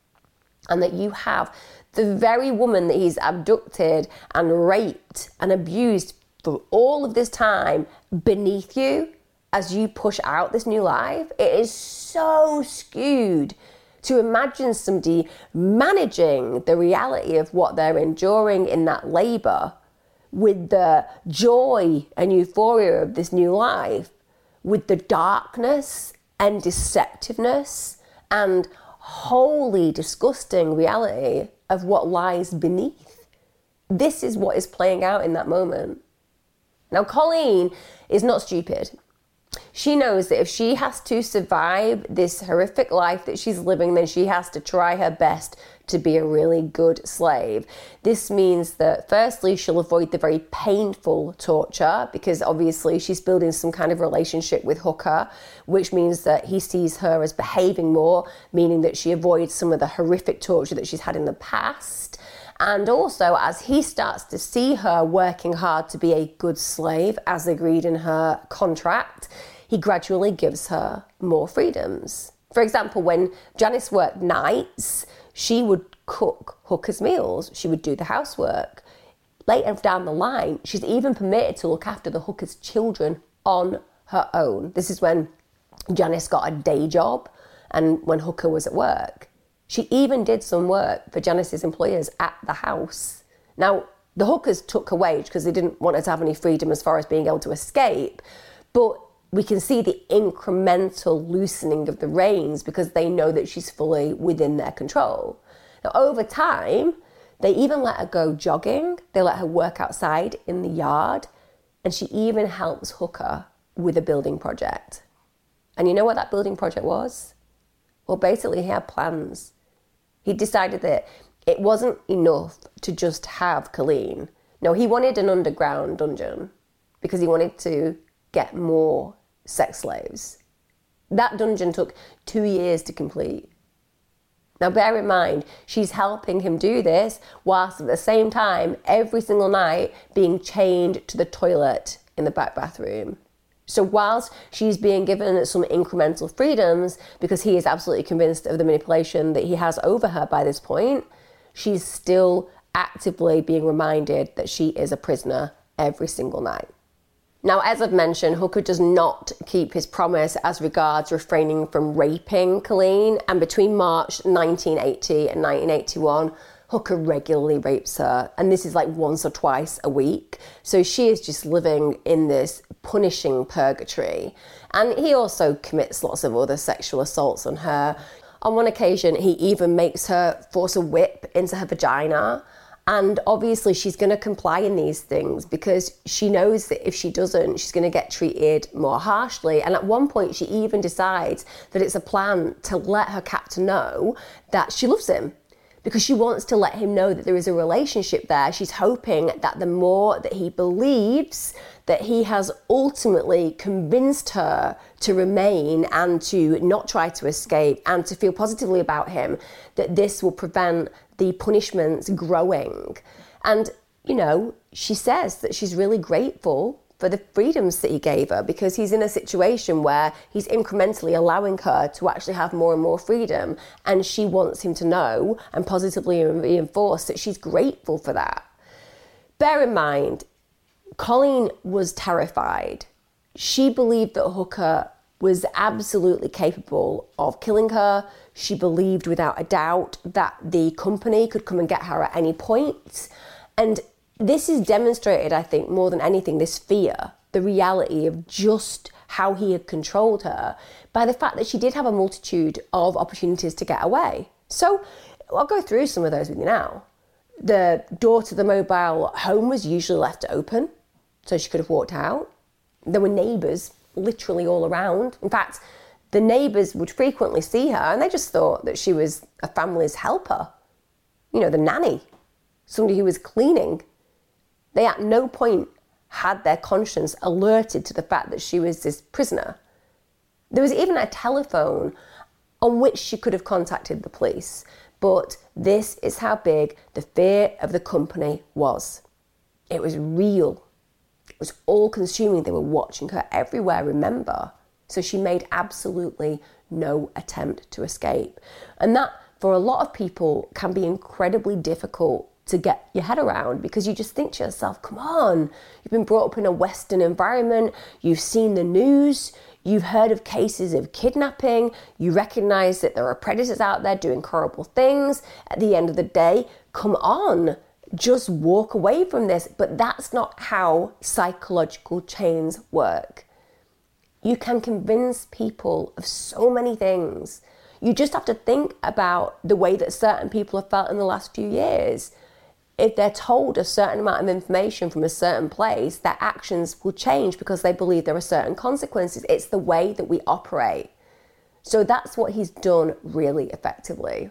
and that you have the very woman that he's abducted and raped and abused for all of this time beneath you as you push out this new life? It is so skewed to imagine somebody managing the reality of what they're enduring in that labour with the joy and euphoria of this new life, with the darkness and deceptiveness and wholly disgusting reality of what lies beneath. This is what is playing out in that moment. Now, Colleen is not stupid. She knows that if she has to survive this horrific life that she's living, then she has to try her best to be a really good slave. This means that firstly, she'll avoid the very painful torture because obviously she's building some kind of relationship with Hooker, which means that he sees her as behaving more, meaning that she avoids some of the horrific torture that she's had in the past. And also, as he starts to see her working hard to be a good slave, as agreed in her contract, he gradually gives her more freedoms. For example, when Janice worked nights, she would cook Hooker's meals. She would do the housework. Later down the line, she's even permitted to look after the Hooker's children on her own. This is when Janice got a day job and when Hooker was at work. She even did some work for Janice's employers at the house. Now, the Hookers took her wage because they didn't want her to have any freedom as far as being able to escape, but we can see the incremental loosening of the reins because they know that she's fully within their control. Now, over time, they even let her go jogging. They let her work outside in the yard. And she even helps Hooker with a building project. And you know what that building project was? Well, basically he had plans. He decided that it wasn't enough to just have Colleen. No, he wanted an underground dungeon because he wanted to get more sex slaves. That dungeon took two years to complete. Now bear in mind, she's helping him do this whilst at the same time, every single night, being chained to the toilet in the back bathroom. So whilst she's being given some incremental freedoms, because he is absolutely convinced of the manipulation that he has over her by this point, she's still actively being reminded that she is a prisoner every single night. Now, as I've mentioned, Hooker does not keep his promise as regards refraining from raping Colleen, and between March nineteen eighty and nineteen eighty-one, Hooker regularly rapes her, and this is like once or twice a week. So she is just living in this punishing purgatory. And he also commits lots of other sexual assaults on her. On one occasion, he even makes her force a whip into her vagina. And obviously she's going to comply in these things because she knows that if she doesn't, she's going to get treated more harshly. And at one point, she even decides that it's a plan to let her captor know that she loves him, because she wants to let him know that there is a relationship there. She's hoping that the more that he believes that he has ultimately convinced her to remain and to not try to escape and to feel positively about him, that this will prevent the punishments growing. And, you know, she says that she's really grateful for the freedoms that he gave her, because he's in a situation where he's incrementally allowing her to actually have more and more freedom, and she wants him to know and positively reinforce that she's grateful for that. Bear in mind, Colleen was terrified. She believed that Hooker was absolutely capable of killing her. She believed without a doubt that the company could come and get her at any point. And this is demonstrated, I think, more than anything, this fear, the reality of just how he had controlled her, by the fact that she did have a multitude of opportunities to get away. So I'll go through some of those with you now. The door to the mobile home was usually left open, so she could have walked out. There were neighbours literally all around. In fact, the neighbours would frequently see her and they just thought that she was a family's helper. You know, the nanny, somebody who was cleaning. They at no point had their conscience alerted to the fact that she was this prisoner. There was even a telephone on which she could have contacted the police. But this is how big the fear of the company was. It was real. It was all-consuming. They were watching her everywhere, remember? So she made absolutely no attempt to escape. And that, for a lot of people, can be incredibly difficult to get your head around, because you just think to yourself, come on, you've been brought up in a Western environment, you've seen the news, you've heard of cases of kidnapping, you recognise that there are predators out there doing horrible things. At the end of the day, come on, just walk away from this. But that's not how psychological chains work. You can convince people of so many things. You just have to think about the way that certain people have felt in the last few years. If they're told a certain amount of information from a certain place, their actions will change because they believe there are certain consequences. It's the way that we operate. So that's what he's done really effectively.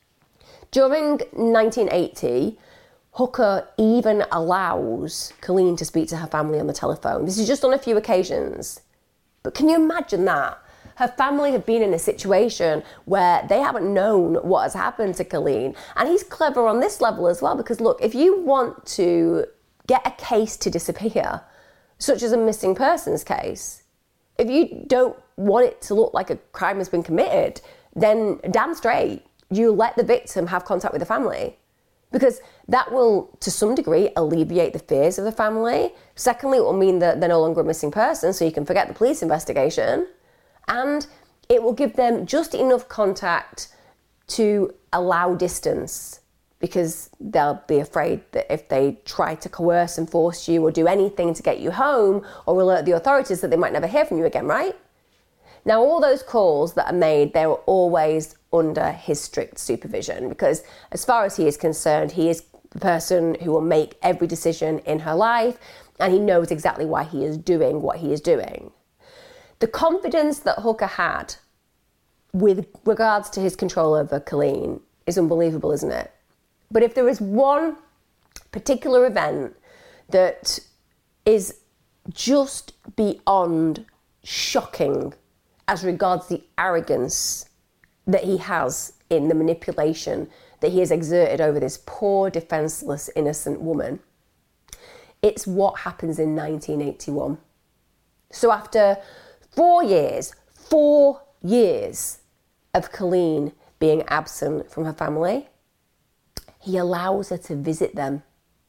During nineteen eighty, Hooker even allows Colleen to speak to her family on the telephone. This is just on a few occasions. But can you imagine that? Her family have been in a situation where they haven't known what has happened to Colleen. And he's clever on this level as well, because look, if you want to get a case to disappear, such as a missing persons case, if you don't want it to look like a crime has been committed, then damn straight, you let the victim have contact with the family. Because that will, to some degree, alleviate the fears of the family. Secondly, it will mean that they're no longer a missing person, so you can forget the police investigation. And it will give them just enough contact to allow distance, because they'll be afraid that if they try to coerce and force you or do anything to get you home or alert the authorities, that they might never hear from you again, right? Now, all those calls that are made, they're always under his strict supervision, because as far as he is concerned, he is the person who will make every decision in her life, and he knows exactly why he is doing what he is doing. The confidence that Hooker had with regards to his control over Colleen is unbelievable, isn't it? But if there is one particular event that is just beyond shocking as regards the arrogance that he has in the manipulation that he has exerted over this poor, defenseless, innocent woman, it's what happens in nineteen eighty-one. So after four years, four years of Colleen being absent from her family, he allows her to visit them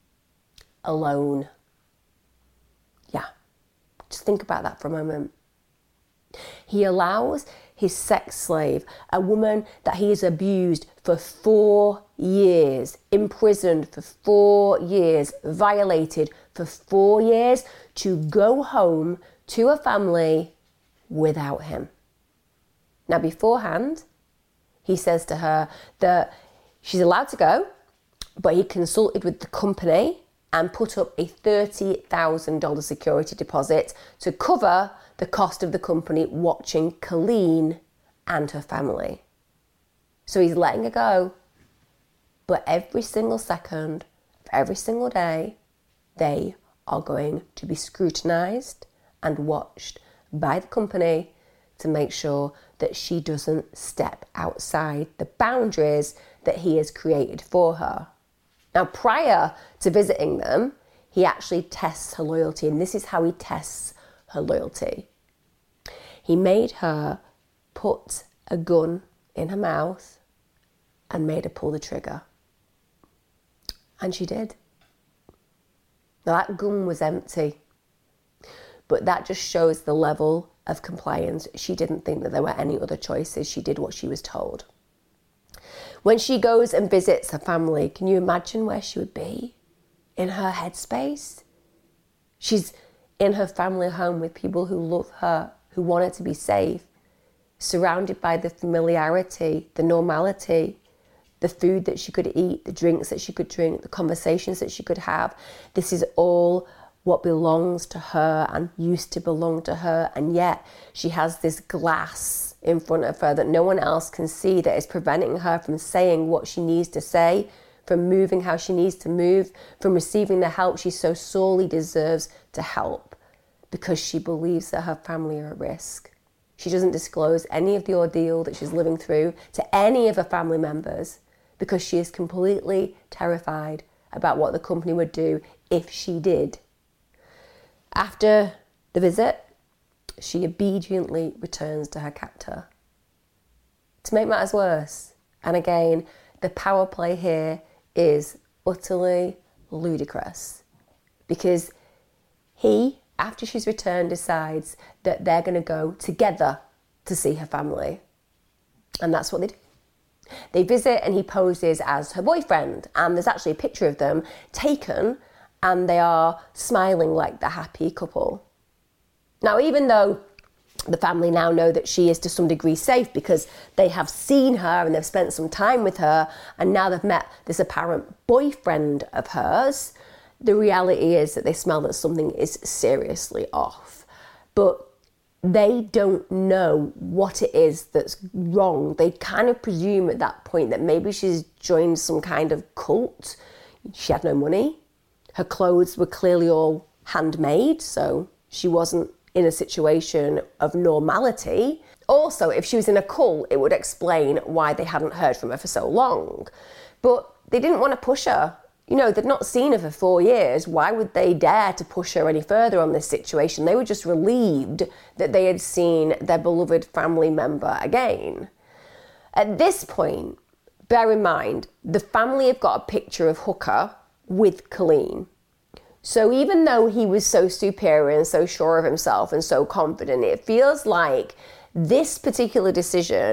alone. Yeah, just think about that for a moment. He allows his sex slave, a woman that he has abused for four years, imprisoned for four years, violated for four years, to go home to a family without him. Now, beforehand, he says to her that she's allowed to go, but he consulted with the company and put up a thirty thousand dollars security deposit to cover the cost of the company watching Colleen and her family. So he's letting her go, but every single second of every single day, they are going to be scrutinised and watched by the company to make sure that she doesn't step outside the boundaries that he has created for her. Now, prior to visiting them, he actually tests her loyalty, and this is how he tests her loyalty. He made her put a gun in her mouth and made her pull the trigger. And she did. Now, that gun was empty, but that just shows the level of compliance. She didn't think that there were any other choices. She did what she was told. When she goes and visits her family, can you imagine where she would be in her headspace? She's in her family home with people who love her, who want her to be safe, surrounded by the familiarity, the normality, the food that she could eat, the drinks that she could drink, the conversations that she could have. This is all what belongs to her and used to belong to her, and yet she has this glass in front of her that no one else can see, that is preventing her from saying what she needs to say, from moving how she needs to move, from receiving the help she so sorely deserves to help, because she believes that her family are at risk. She doesn't disclose any of the ordeal that she's living through to any of her family members because she is completely terrified about what the company would do if she did. After the visit, she obediently returns to her captor. To make matters worse, and again, the power play here is utterly ludicrous, because he, after she's returned, decides that they're going to go together to see her family. And that's what they do. They visit, and he poses as her boyfriend, and there's actually a picture of them taken, and they are smiling like the happy couple. Now, even though the family now know that she is to some degree safe because they have seen her and they've spent some time with her, and now they've met this apparent boyfriend of hers, the reality is that they smell that something is seriously off. But they don't know what it is that's wrong. They kind of presume at that point that maybe she's joined some kind of cult. She had no money. Her clothes were clearly all handmade, so she wasn't in a situation of normality. Also, if she was in a cult, it would explain why they hadn't heard from her for so long. But they didn't want to push her. You know, they'd not seen her for four years. Why would they dare to push her any further on this situation? They were just relieved that they had seen their beloved family member again. At this point, bear in mind, the family have got a picture of Hooker with Colleen. So even though he was so superior and so sure of himself and so confident, it feels like this particular decision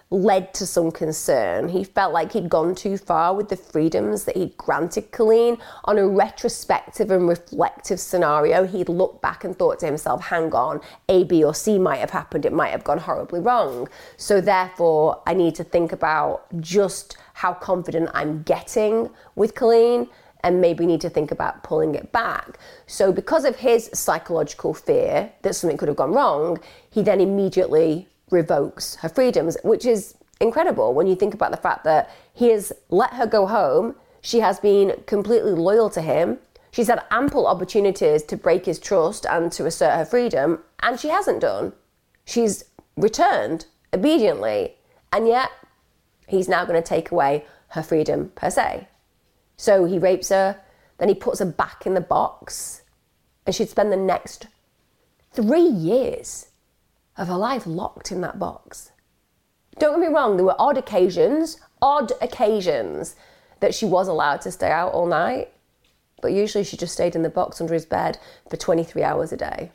led to some concern. He felt like he'd gone too far with the freedoms that he'd granted Colleen. On a retrospective and reflective scenario, he'd looked back and thought to himself, hang on, A, B or C might have happened. It might have gone horribly wrong. So therefore, I need to think about just how confident I'm getting with Colleen, and maybe need to think about pulling it back. So because of his psychological fear that something could have gone wrong, he then immediately revokes her freedoms, which is incredible when you think about the fact that he has let her go home. She has been completely loyal to him. She's had ample opportunities to break his trust and to assert her freedom, and she hasn't done. She's returned obediently, and yet he's now going to take away her freedom per se. So he rapes her, then he puts her back in the box, and she'd spend the next three years of her life locked in that box. Don't get me wrong, there were odd occasions, odd occasions that she was allowed to stay out all night, but usually she just stayed in the box under his bed for twenty-three hours a day.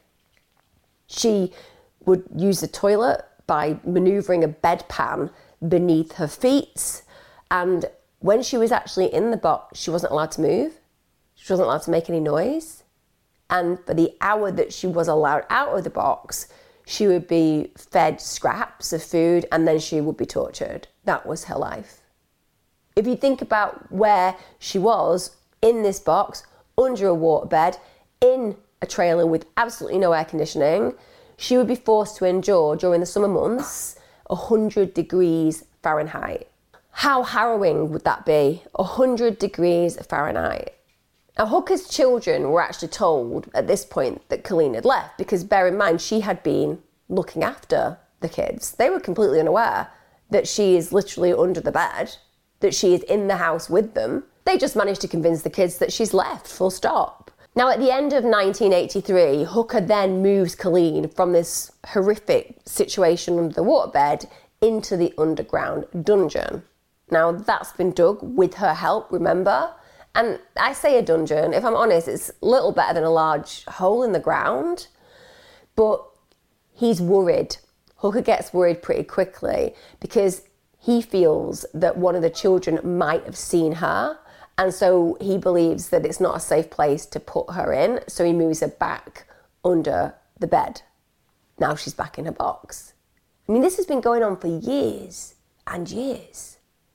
She would use the toilet by manoeuvring a bedpan beneath her feet, and when she was actually in the box, she wasn't allowed to move. She wasn't allowed to make any noise. And for the hour that she was allowed out of the box, she would be fed scraps of food and then she would be tortured. That was her life. If you think about where she was in this box, under a waterbed, in a trailer with absolutely no air conditioning, she would be forced to endure during the summer months one hundred degrees Fahrenheit. How harrowing would that be? one hundred degrees Fahrenheit. Now, Hooker's children were actually told at this point that Colleen had left, because bear in mind, she had been looking after the kids. They were completely unaware that she is literally under the bed, that she is in the house with them. They just managed to convince the kids that she's left, full stop. Now, at the end of nineteen eighty-three, Hooker then moves Colleen from this horrific situation under the waterbed into the underground dungeon. Now, that's been dug with her help, remember? And I say a dungeon, if I'm honest, it's a little better than a large hole in the ground. But he's worried. Hooker gets worried pretty quickly because he feels that one of the children might have seen her. And so he believes that it's not a safe place to put her in. So he moves her back under the bed. Now she's back in her box. I mean, this has been going on for years and years.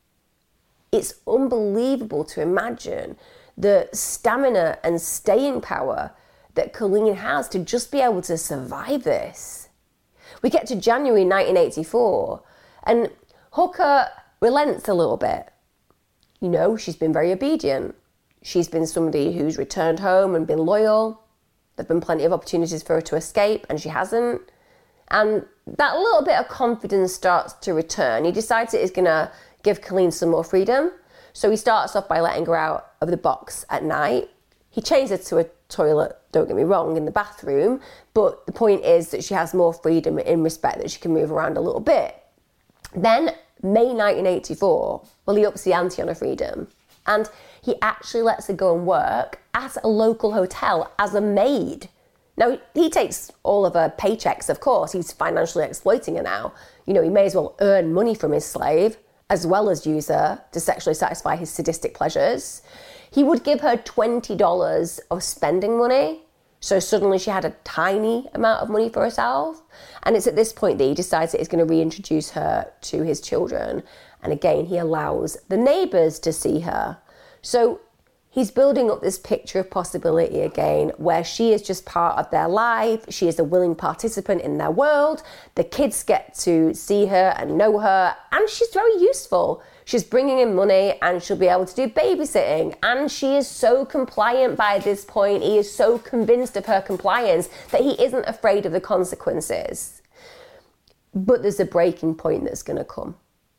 It's unbelievable to imagine the stamina and staying power that Colleen has to just be able to survive this. We get to January nineteen eighty-four, and Hooker relents a little bit. You know, she's been very obedient. She's been somebody who's returned home and been loyal. There have been plenty of opportunities for her to escape, and she hasn't. And that little bit of confidence starts to return. He decides that he's going to give Colleen some more freedom. So he starts off by letting her out of the box at night. He chains her to a toilet, don't get me wrong, in the bathroom. But the point is that she has more freedom in respect that she can move around a little bit. Then, May nineteen eighty-four, well, he ups the ante on her freedom. And he actually lets her go and work at a local hotel as a maid. Now, he takes all of her paychecks, of course. He's financially exploiting her now. You know, he may as well earn money from his slave, as well as use her to sexually satisfy his sadistic pleasures. He would give her twenty dollars of spending money, so suddenly she had a tiny amount of money for herself. And it's at this point that he decides that he's going to reintroduce her to his children. And again, he allows the neighbours to see her. So he's building up this picture of possibility again, where she is just part of their life. She is a willing participant in their world. The kids get to see her and know her, and she's very useful. She's bringing in money, and she'll be able to do babysitting. And she is so compliant by this point. He is so convinced of her compliance that he isn't afraid of the consequences. But there's a breaking point that's going to come.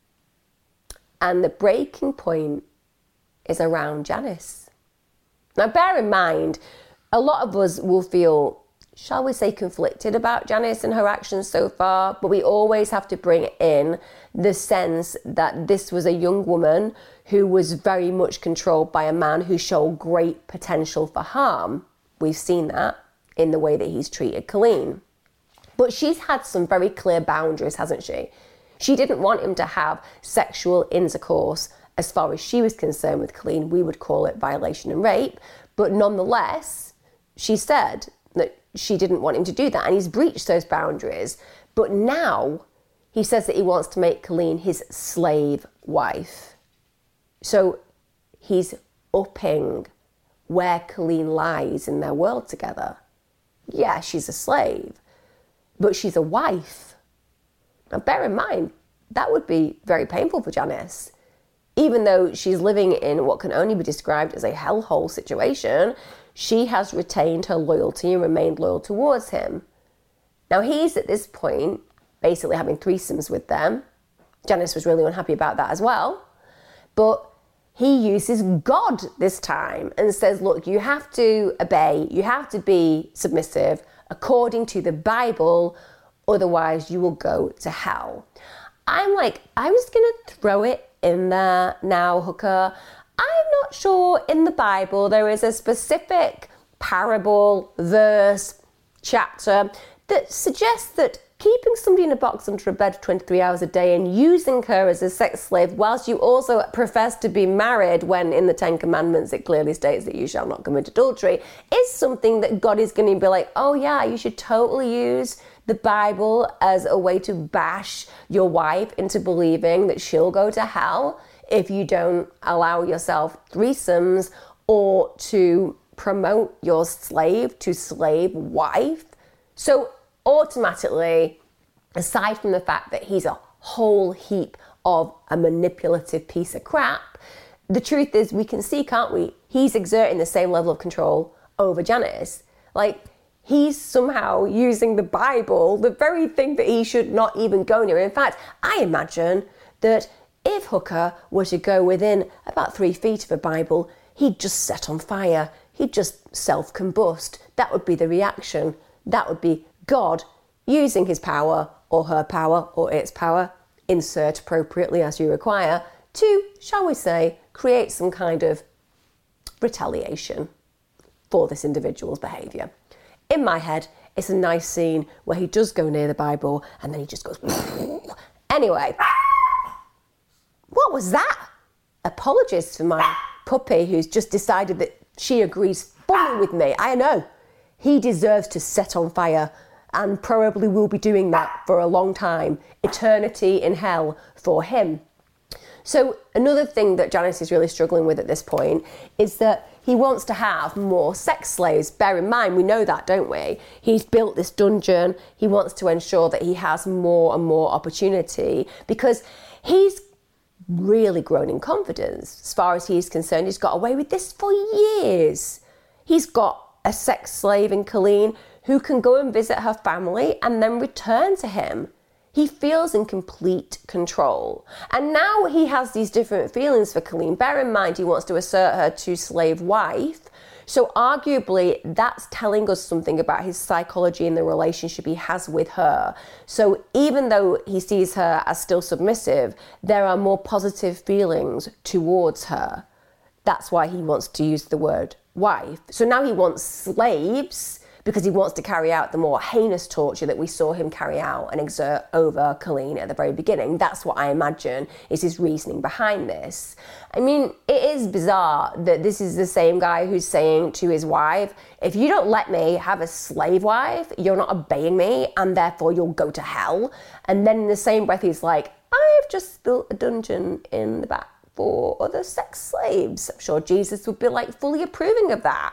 And the breaking point is around Janice. Now, bear in mind, a lot of us will feel, shall we say, conflicted about Janice and her actions so far, but we always have to bring in the sense that this was a young woman who was very much controlled by a man who showed great potential for harm. We've seen that in the way that he's treated Colleen. But she's had some very clear boundaries, hasn't she? She didn't want him to have sexual intercourse. As far as she was concerned with Colleen, we would call it violation and rape. But nonetheless, she said that she didn't want him to do that, and he's breached those boundaries. But now he says that he wants to make Colleen his slave wife. So he's upping where Colleen lies in their world together. Yeah, she's a slave, but she's a wife. Now bear in mind, that would be very painful for Janice. Even though she's living in what can only be described as a hellhole situation, she has retained her loyalty and remained loyal towards him. Now he's at this point basically having threesomes with them. Janice was really unhappy about that as well. But he uses God this time and says, look, you have to obey, you have to be submissive according to the Bible, otherwise you will go to hell. I'm like, I'm just going to throw it in there now, Hooker. I'm not sure in the Bible there is a specific parable, verse, chapter that suggests that keeping somebody in a box under a bed for twenty-three hours a day and using her as a sex slave whilst you also profess to be married, when in the Ten Commandments it clearly states that you shall not commit adultery, is something that God is going to be like, oh yeah, you should totally use the Bible as a way to bash your wife into believing that she'll go to hell if you don't allow yourself threesomes or to promote your slave to slave wife. So automatically, aside from the fact that he's a whole heap of a manipulative piece of crap, the truth is we can see, can't we? He's exerting the same level of control over Janice. Like, he's somehow using the Bible, the very thing that he should not even go near. In fact, I imagine that if Hooker were to go within about three feet of a Bible, he'd just set on fire. He'd just self-combust. That would be the reaction. That would be God using his power or her power or its power, insert appropriately as you require, to, shall we say, create some kind of retaliation for this individual's behaviour. In my head, it's a nice scene where he does go near the Bible and then he just goes... Anyway, what was that? Apologies for my puppy who's just decided that she agrees fully with me. I know. He deserves to set on fire and probably will be doing that for a long time. Eternity in hell for him. So another thing that Janice is really struggling with at this point is that he wants to have more sex slaves. Bear in mind, we know that, don't we? He's built this dungeon. He wants to ensure that he has more and more opportunity because he's really grown in confidence. As far as he's concerned, he's got away with this for years. He's got a sex slave in Colleen who can go and visit her family and then return to him. He feels in complete control. And now he has these different feelings for Colleen. Bear in mind, he wants to assert her to slave wife. So arguably, that's telling us something about his psychology and the relationship he has with her. So even though he sees her as still submissive, there are more positive feelings towards her. That's why he wants to use the word wife. So now he wants slaves because he wants to carry out the more heinous torture that we saw him carry out and exert over Colleen at the very beginning. That's what I imagine is his reasoning behind this. I mean, it is bizarre that this is the same guy who's saying to his wife, if you don't let me have a slave wife, you're not obeying me and therefore you'll go to hell. And then in the same breath, he's like, I've just built a dungeon in the back for other sex slaves. I'm sure Jesus would be like fully approving of that.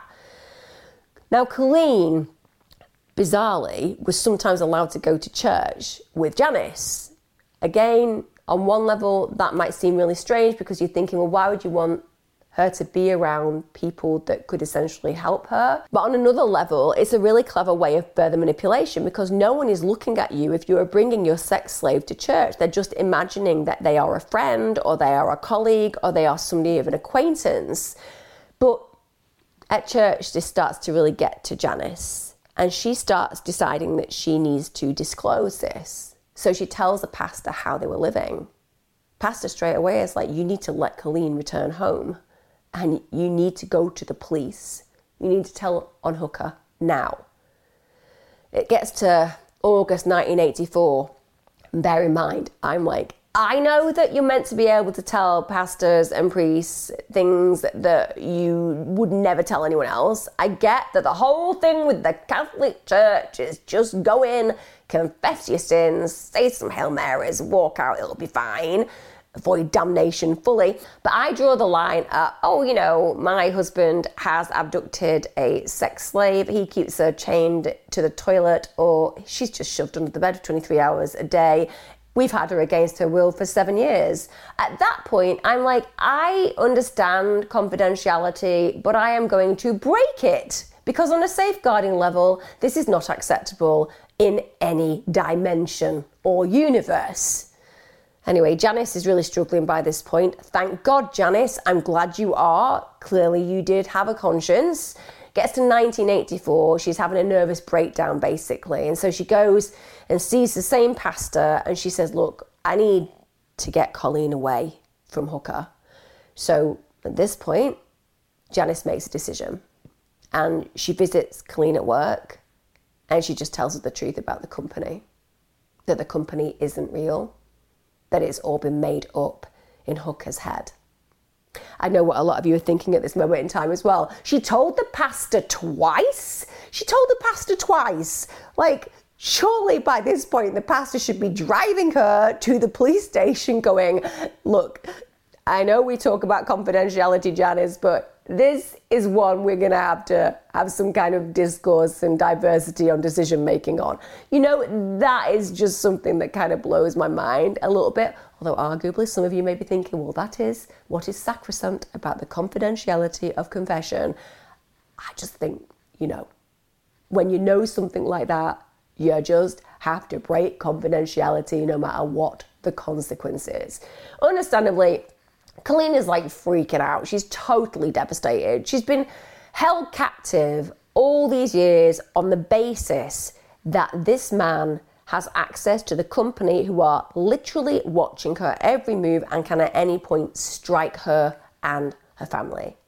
Now, Colleen, bizarrely, was sometimes allowed to go to church with Janice. Again, on one level, that might seem really strange because you're thinking, well, why would you want her to be around people that could essentially help her? But on another level, it's a really clever way of further manipulation because no one is looking at you if you are bringing your sex slave to church. They're just imagining that they are a friend or they are a colleague or they are somebody of an acquaintance. But at church, this starts to really get to Janice, and she starts deciding that she needs to disclose this. So she tells the pastor how they were living. Pastor straight away is like, you need to let Colleen return home, and you need to go to the police. You need to tell on Hooker now. It gets to August nineteen eighty-four, And bear in mind, I'm like, I know that you're meant to be able to tell pastors and priests things that you would never tell anyone else. I get that the whole thing with the Catholic Church is just go in, confess your sins, say some Hail Marys, walk out, it'll be fine, avoid damnation fully. But I draw the line at, oh, you know, my husband has abducted a sex slave. He keeps her chained to the toilet, or she's just shoved under the bed for twenty-three hours a day. We've had her against her will for seven years. At that point, I'm like, I understand confidentiality, but I am going to break it because on a safeguarding level, this is not acceptable in any dimension or universe. Anyway, Janice is really struggling by this point. Thank God, Janice, I'm glad you are. Clearly you did have a conscience. Gets to nineteen eighty-four, she's having a nervous breakdown basically. And so she goes and sees the same pastor and she says, look, I need to get Colleen away from Hooker. So at this point, Janice makes a decision and she visits Colleen at work and she just tells her the truth about the company, that the company isn't real, that it's all been made up in Hooker's head. I know what a lot of you are thinking at this moment in time as well. She told the pastor twice? She told the pastor twice. Like, surely by this point, the pastor should be driving her to the police station going, look, I know we talk about confidentiality, Janice, but this is one we're going to have to have some kind of discourse and diversity on decision making on. You know, that is just something that kind of blows my mind a little bit. Although arguably some of you may be thinking, well, that is what is sacrosanct about the confidentiality of confession. I just think, you know, when you know something like that, you just have to break confidentiality no matter what the consequence is. Understandably, Colleen is like freaking out. She's totally devastated. She's been held captive all these years on the basis that this man has access to the company who are literally watching her every move and can at any point strike her and her family.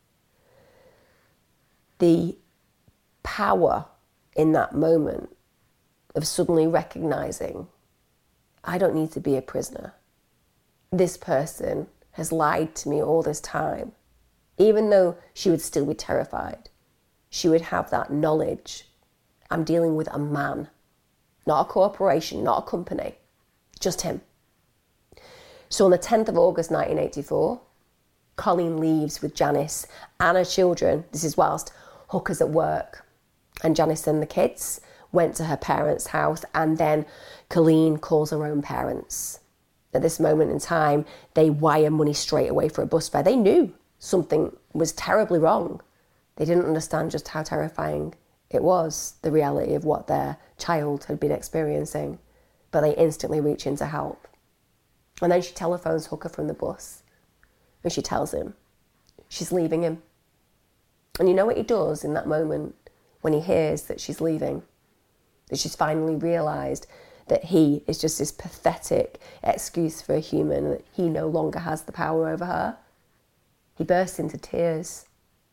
The power in that moment of suddenly recognizing, I don't need to be a prisoner. This person has lied to me all this time. Even though she would still be terrified, she would have that knowledge. I'm dealing with a man, not a corporation, not a company, just him. So on the tenth of August nineteen eighty-four, Colleen leaves with Janice and her children. This is whilst Hooker's at work. And Janice and the kids went to her parents' house, and then Colleen calls her own parents. At this moment in time, they wire money straight away for a bus fare. They knew something was terribly wrong. They didn't understand just how terrifying it was, the reality of what their child had been experiencing. But they instantly reach in to help. And then she telephones Hooker from the bus. And she tells him she's leaving him. And you know what he does in that moment when he hears that she's leaving? That she's finally realised that he is just this pathetic excuse for a human, that he no longer has the power over her. He bursts into tears.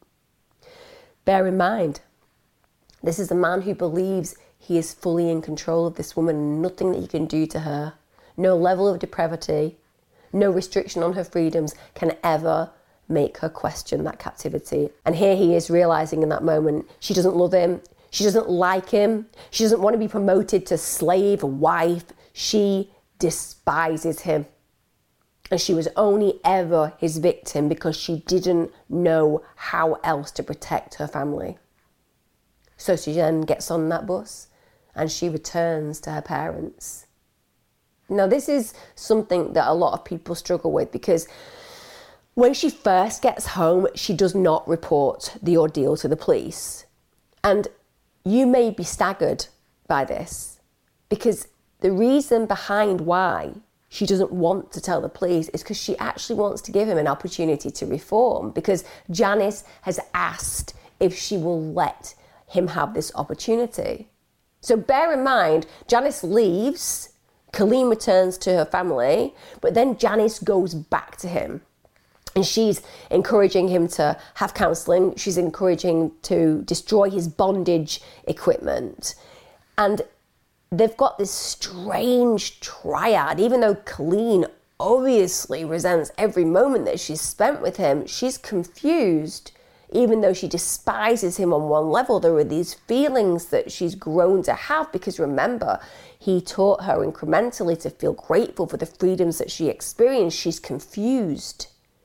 Bear in mind, this is a man who believes he is fully in control of this woman and nothing that he can do to her, no level of depravity, no restriction on her freedoms can ever make her question that captivity. And here he is realising in that moment she doesn't love him, she doesn't like him. She doesn't want to be promoted to slave wife. She despises him. And she was only ever his victim because she didn't know how else to protect her family. So she then gets on that bus and she returns to her parents. Now, this is something that a lot of people struggle with because when she first gets home, she does not report the ordeal to the police. And you may be staggered by this because the reason behind why she doesn't want to tell the police is because she actually wants to give him an opportunity to reform, because Janice has asked if she will let him have this opportunity. So bear in mind, Janice leaves, Colleen returns to her family, but then Janice goes back to him. And she's encouraging him to have counselling. She's encouraging to destroy his bondage equipment. And they've got this strange triad. Even though Colleen obviously resents every moment that she's spent with him, she's confused. Even though she despises him on one level, there are these feelings that she's grown to have, because remember, he taught her incrementally to feel grateful for the freedoms that she experienced. She's confused.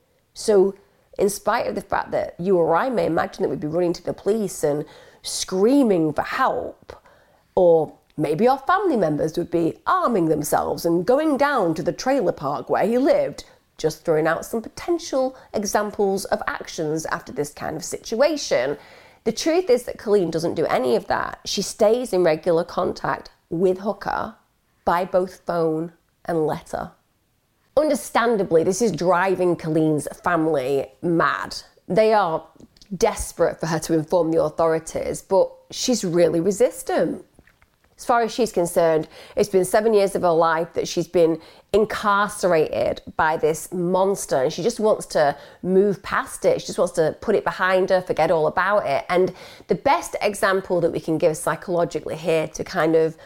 So in spite of the fact that you or I may imagine that we'd be running to the police and screaming for help, or maybe our family members would be arming themselves and going down to the trailer park where he lived, just throwing out some potential examples of actions after this kind of situation. The truth is that Colleen doesn't do any of that. She stays in regular contact with Hooker by both phone and letter. Understandably, this is driving Colleen's family mad. They are desperate for her to inform the authorities, but she's really resistant. As far as she's concerned, it's been seven years of her life that she's been incarcerated by this monster, and she just wants to move past it. She just wants to put it behind her, forget all about it. And the best example that we can give psychologically here to kind of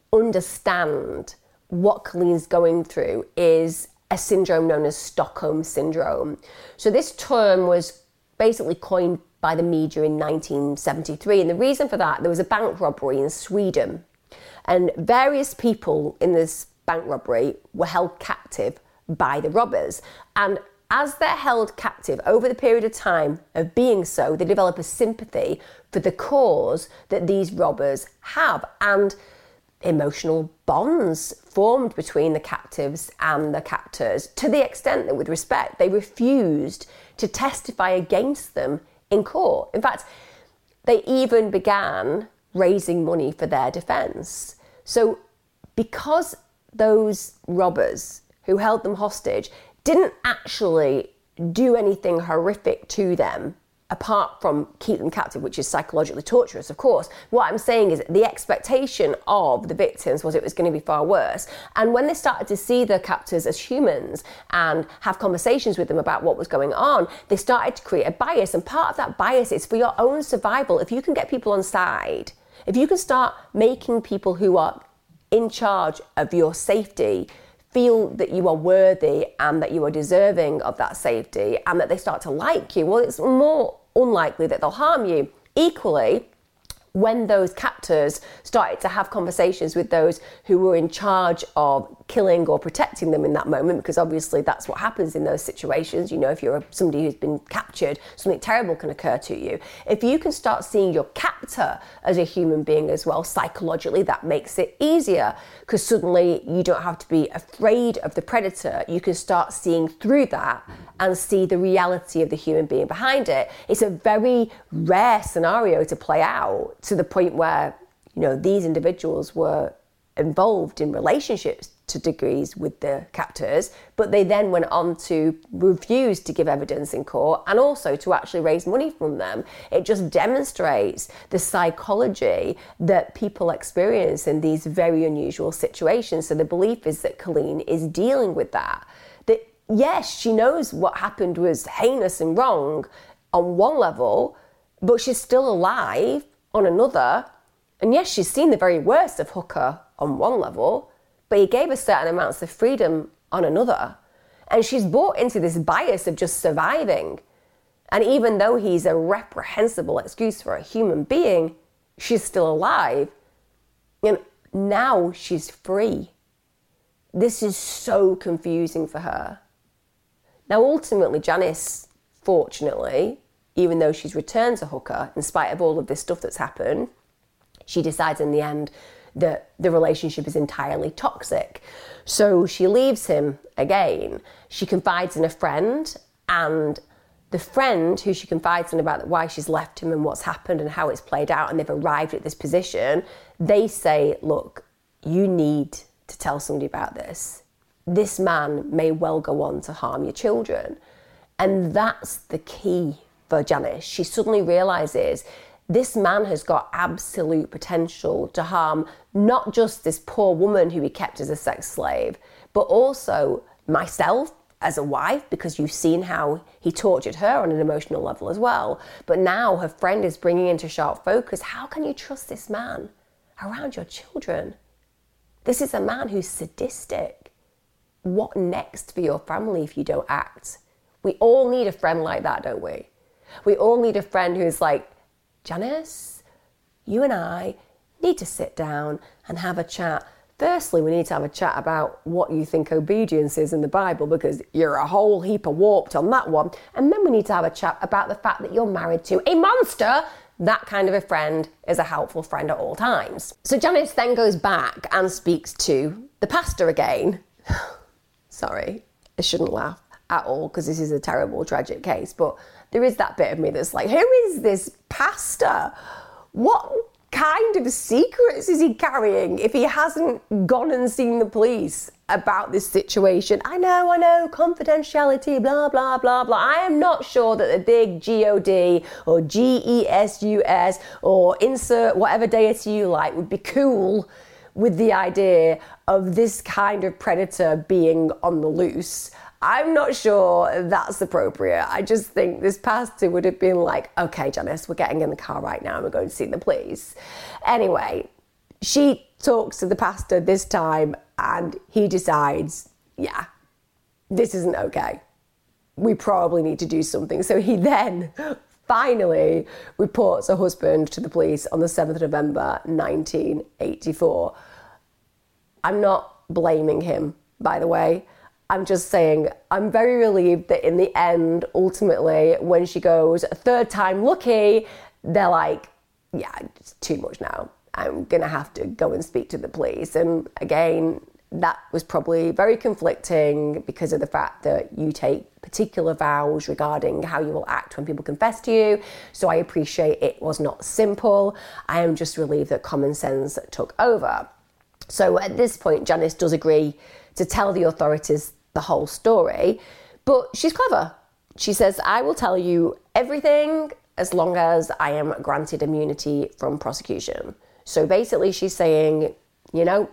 understand what Colleen's going through is a syndrome known as Stockholm Syndrome. So this term was basically coined by the media in nineteen seventy-three, and the reason for that, there was a bank robbery in Sweden. And various people in this bank robbery were held captive by the robbers. And as they're held captive over the period of time of being so, they develop a sympathy for the cause that these robbers have. And emotional bonds formed between the captives and the captors, to the extent that, with respect, they refused to testify against them in court. In fact, they even began raising money for their defence. So because those robbers who held them hostage didn't actually do anything horrific to them, apart from keep them captive, which is psychologically torturous, of course, what I'm saying is the expectation of the victims was it was going to be far worse. And when they started to see the captors as humans and have conversations with them about what was going on, they started to create a bias. And part of that bias is for your own survival. If you can get people on side, if you can start making people who are in charge of your safety feel that you are worthy and that you are deserving of that safety, and that they start to like you, well, it's more unlikely that they'll harm you. Equally, when those captors started to have conversations with those who were in charge of killing or protecting them in that moment, because obviously that's what happens in those situations. You know, if you're somebody who's been captured, something terrible can occur to you. If you can start seeing your captor as a human being as well, psychologically, that makes it easier, because suddenly you don't have to be afraid of the predator. You can start seeing through that and see the reality of the human being behind it. It's a very rare scenario to play out, to the point where, you know, these individuals were involved in relationships to degrees with the captors, but they then went on to refuse to give evidence in court and also to actually raise money from them. It just demonstrates the psychology that people experience in these very unusual situations. So the belief is that Colleen is dealing with that. That yes, she knows what happened was heinous and wrong on one level, but she's still alive on another. And yes, she's seen the very worst of Hooker on one level, but he gave her certain amounts of freedom on another. And she's bought into this bias of just surviving. And even though he's a reprehensible excuse for a human being, she's still alive. And now she's free. This is so confusing for her. Now, ultimately, Janice, fortunately, even though she's returned to Hooker, in spite of all of this stuff that's happened, she decides in the end that the relationship is entirely toxic. So she leaves him again. She confides in a friend, and the friend who she confides in about why she's left him and what's happened and how it's played out, and they've arrived at this position, they say, look, you need to tell somebody about this. This man may well go on to harm your children. And that's the key for Janice. She suddenly realises this man has got absolute potential to harm not just this poor woman who he kept as a sex slave, but also myself as a wife, because you've seen how he tortured her on an emotional level as well. But now her friend is bringing into sharp focus, how can you trust this man around your children? This is a man who's sadistic. What next for your family if you don't act? We all need a friend like that, don't we? We all need a friend who's like, Janice, you and I need to sit down and have a chat. Firstly, we need to have a chat about what you think obedience is in the Bible, because you're a whole heap of warped on that one. And then we need to have a chat about the fact that you're married to a monster. That kind of a friend is a helpful friend at all times. So Janice then goes back and speaks to the pastor again. Sorry, I shouldn't laugh at all because this is a terrible, tragic case. But there is that bit of me that's like, who is this pastor? What kind of secrets is he carrying if he hasn't gone and seen the police about this situation? I know, I know, confidentiality, blah, blah, blah, blah. I am not sure that the big G O D or G E S U S or insert whatever deity you like would be cool with the idea of this kind of predator being on the loose. I'm not sure that's appropriate. I just think this pastor would have been like, okay, Janice, we're getting in the car right now and we're going to see the police. Anyway, she talks to the pastor this time and he decides, yeah, this isn't okay. We probably need to do something. So he then finally reports her husband to the police on the seventh of November, nineteen eighty-four. I'm not blaming him, by the way. I'm just saying, I'm very relieved that in the end, ultimately, when she goes a third time lucky, they're like, yeah, it's too much now. I'm going to have to go and speak to the police. And again, that was probably very conflicting because of the fact that you take particular vows regarding how you will act when people confess to you. So I appreciate it was not simple. I am just relieved that common sense took over. So at this point, Janice does agree to tell the authorities the whole story, but she's clever. She says, I will tell you everything as long as I am granted immunity from prosecution. So basically she's saying, you know,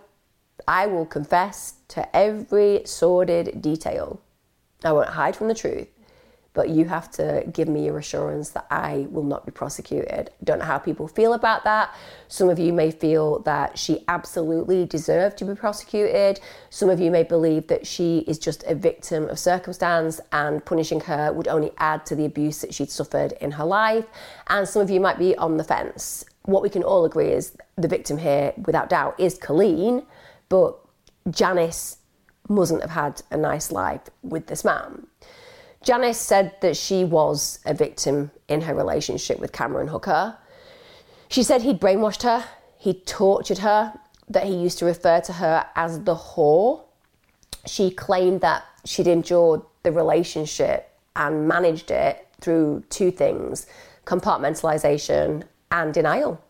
I will confess to every sordid detail. I won't hide from the truth, but you have to give me your assurance that I will not be prosecuted. Don't know how people feel about that. Some of you may feel that she absolutely deserved to be prosecuted. Some of you may believe that she is just a victim of circumstance and punishing her would only add to the abuse that she'd suffered in her life. And some of you might be on the fence. What we can all agree is the victim here, without doubt, is Colleen, but Janice mustn't have had a nice life with this man. Janice said that she was a victim in her relationship with Cameron Hooker. She said he'd brainwashed her, he tortured her, that he used to refer to her as the whore. She claimed that she'd endured the relationship and managed it through two things, compartmentalization and denial.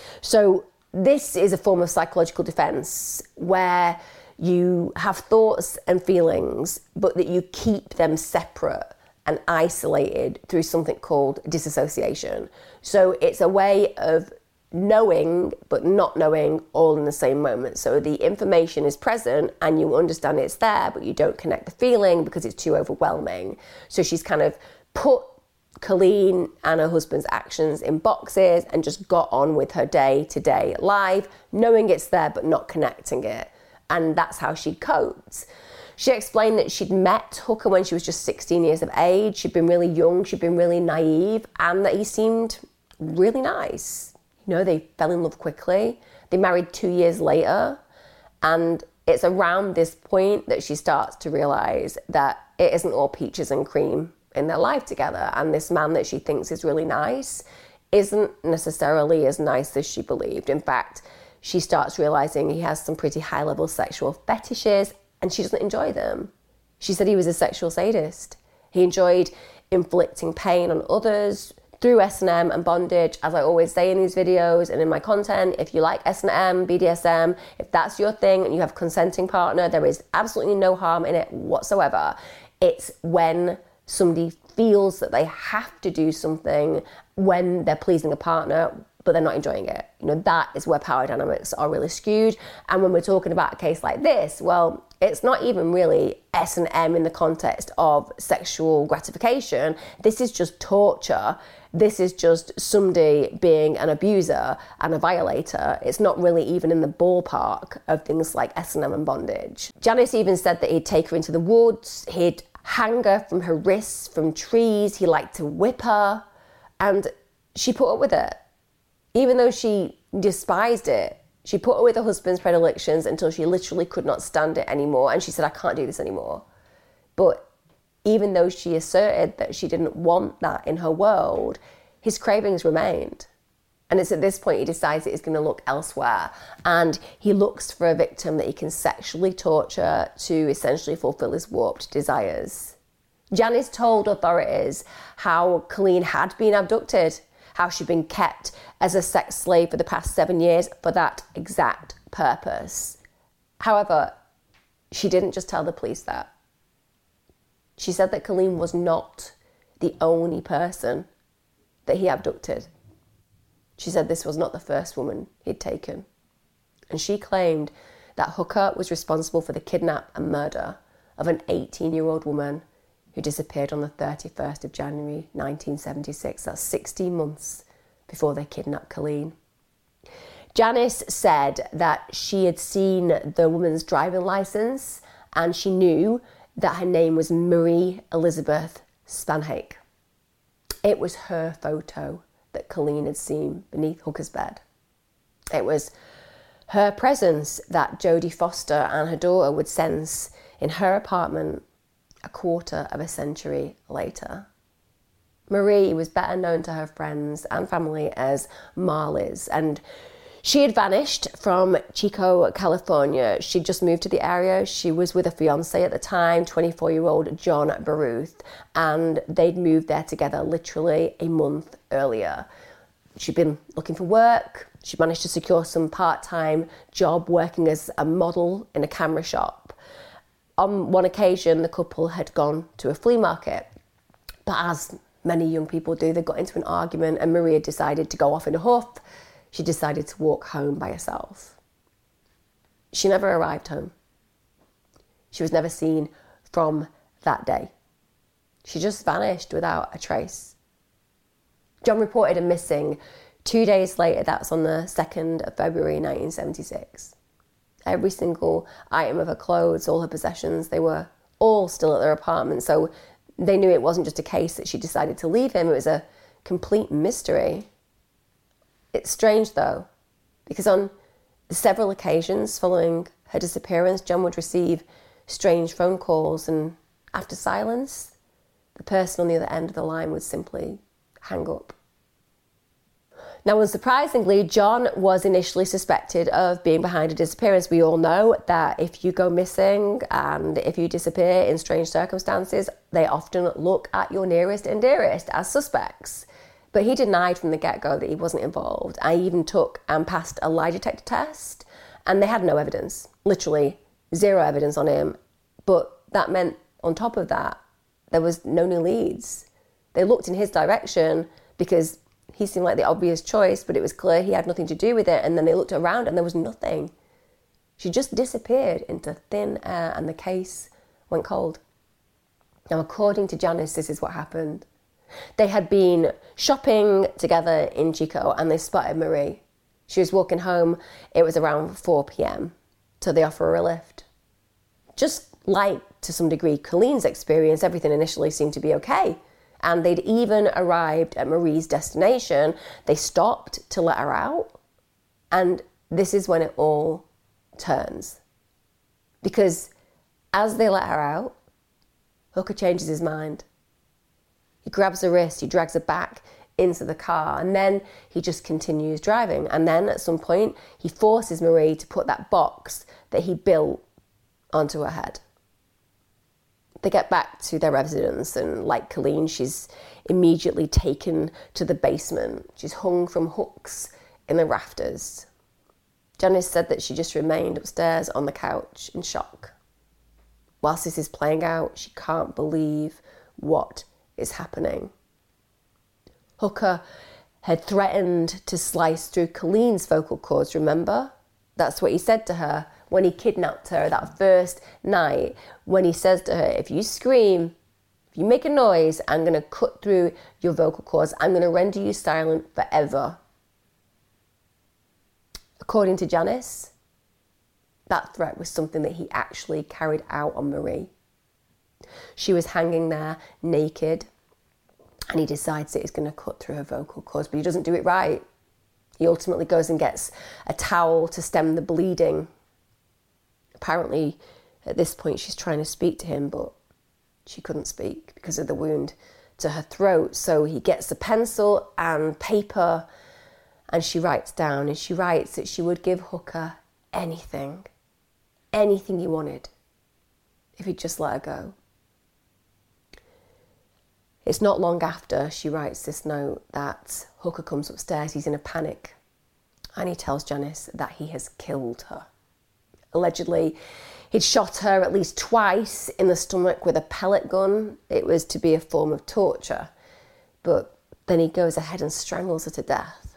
So this is a form of psychological defense where you have thoughts and feelings, but that you keep them separate and isolated through something called disassociation. So it's a way of knowing, but not knowing all in the same moment. So the information is present and you understand it's there, but you don't connect the feeling because it's too overwhelming. So she's kind of put Colleen and her husband's actions in boxes and just got on with her day-to-day life, knowing it's there, but not connecting it. And that's how she coped. She explained that she'd met Hooker when she was just sixteen years of age. She'd been really young, she'd been really naive, and that he seemed really nice. You know, they fell in love quickly. They married two years later. And it's around this point that she starts to realise that it isn't all peaches and cream in their life together. And this man that she thinks is really nice isn't necessarily as nice as she believed. In fact, she starts realising he has some pretty high-level sexual fetishes and she doesn't enjoy them. She said he was a sexual sadist. He enjoyed inflicting pain on others through S and M and bondage. As I always say in these videos and in my content, if you like S and M, B D S M, if that's your thing and you have a consenting partner, there is absolutely no harm in it whatsoever. It's when somebody feels that they have to do something when they're pleasing a partner, but they're not enjoying it. You know, that is where power dynamics are really skewed. And when we're talking about a case like this, well, it's not even really S and M in the context of sexual gratification. This is just torture. This is just somebody being an abuser and a violator. It's not really even in the ballpark of things like S and M and bondage. Janice even said that he'd take her into the woods, he'd hang her from her wrists from trees, he liked to whip her, and she put up with it. Even though she despised it, she put up with her husband's predilections until she literally could not stand it anymore, and she said, I can't do this anymore. But even though she asserted that she didn't want that in her world, his cravings remained. And it's at this point he decides that he's going to look elsewhere. And he looks for a victim that he can sexually torture to essentially fulfill his warped desires. Janice told authorities how Colleen had been abducted, how she'd been kept as a sex slave for the past seven years for that exact purpose. However, she didn't just tell the police that. She said that Colleen was not the only person that he abducted. She said this was not the first woman he'd taken. And she claimed that Hooker was responsible for the kidnap and murder of an eighteen-year-old woman who disappeared on the thirty-first of January nineteen seventy-six. That's sixteen months before they kidnapped Colleen. Janice said that she had seen the woman's driving licence and she knew that her name was Marie Elizabeth Spanhake. It was her photo that Colleen had seen beneath Hooker's bed. It was her presence that Jodie Foster and her daughter would sense in her apartment a quarter of a century later. Marie was better known to her friends and family as Marlies, and she had vanished from Chico, California. She'd just moved to the area. She was with a fiancé at the time, twenty-four-year-old John Baruth, and they'd moved there together literally a month earlier. She'd been looking for work. She managed to secure some part-time job working as a model in a camera shop. On one occasion, the couple had gone to a flea market, but as many young people do, they got into an argument and Maria decided to go off in a huff. She decided to walk home by herself. She never arrived home. She was never seen from that day. She just vanished without a trace. John reported her missing two days later. That's on the second of February nineteen seventy-six. Every single item of her clothes, all her possessions, they were all still at their apartment. So they knew it wasn't just a case that she decided to leave him. It was a complete mystery. It's strange though, because on several occasions following her disappearance, John would receive strange phone calls, and after silence, the person on the other end of the line would simply hang up. Now, unsurprisingly, John was initially suspected of being behind a disappearance. We all know that if you go missing and if you disappear in strange circumstances, they often look at your nearest and dearest as suspects. But he denied from the get-go that he wasn't involved. I even took and passed a lie detector test, and they had no evidence, literally zero evidence on him. But that meant, on top of that, there was no new leads. They looked in his direction because he seemed like the obvious choice, but it was clear he had nothing to do with it. And then they looked around and there was nothing. She just disappeared into thin air and the case went cold. Now, according to Janice, this is what happened. They had been shopping together in Chico and they spotted Marie. She was walking home. It was around four p.m. So they offer her a lift. Just like, to some degree, Colleen's experience, everything initially seemed to be okay. And they'd even arrived at Marie's destination. They stopped to let her out. And this is when it all turns. Because as they let her out, Hooker changes his mind. He grabs her wrist, he drags her back into the car, and then he just continues driving. And then at some point, he forces Marie to put that box that he built onto her head. They get back to their residence, and like Colleen, she's immediately taken to the basement. She's hung from hooks in the rafters. Janice said that she just remained upstairs on the couch in shock. Whilst this is playing out, she can't believe what is happening. Hooker had threatened to slice through Colleen's vocal cords, remember? That's what he said to her when he kidnapped her that first night, when he says to her, if you scream, if you make a noise, I'm going to cut through your vocal cords. I'm going to render you silent forever. According to Janice, that threat was something that he actually carried out on Marie. She was hanging there naked, and he decides that he's going to cut through her vocal cords, but he doesn't do it right. He ultimately goes and gets a towel to stem the bleeding. Apparently, at this point, she's trying to speak to him, but she couldn't speak because of the wound to her throat. So he gets a pencil and paper, and she writes down, and she writes that she would give Hooker anything, anything he wanted, if he'd just let her go. It's not long after she writes this note that Hooker comes upstairs. He's in a panic, and he tells Janice that he has killed her. Allegedly, he'd shot her at least twice in the stomach with a pellet gun. It was to be a form of torture, but then he goes ahead and strangles her to death.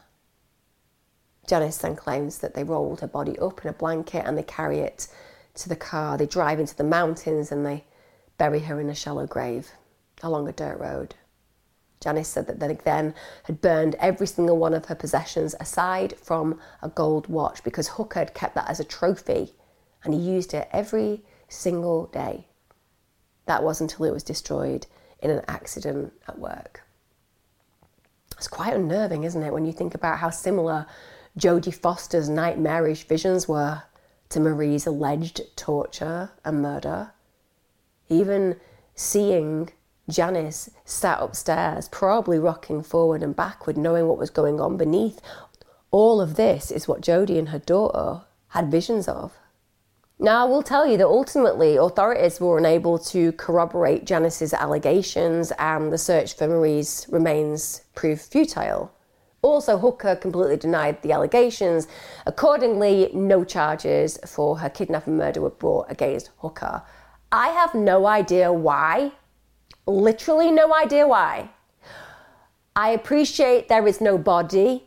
Janice then claims that they rolled her body up in a blanket and they carry it to the car. They drive into the mountains and they bury her in a shallow grave along a dirt road. Janice said that they then had burned every single one of her possessions aside from a gold watch because Hooker had kept that as a trophy and he used it every single day. That was until it was destroyed in an accident at work. It's quite unnerving, isn't it, when you think about how similar Jodie Foster's nightmarish visions were to Marie's alleged torture and murder. Even seeing Janice sat upstairs, probably rocking forward and backward, knowing what was going on beneath. All of this is what Jodie and her daughter had visions of. Now, I will tell you that ultimately authorities were unable to corroborate Janice's allegations and the search for Marie's remains proved futile. Also, Hooker completely denied the allegations. Accordingly, no charges for her kidnap and murder were brought against Hooker. I have no idea why. Literally no idea why. I appreciate there is no body,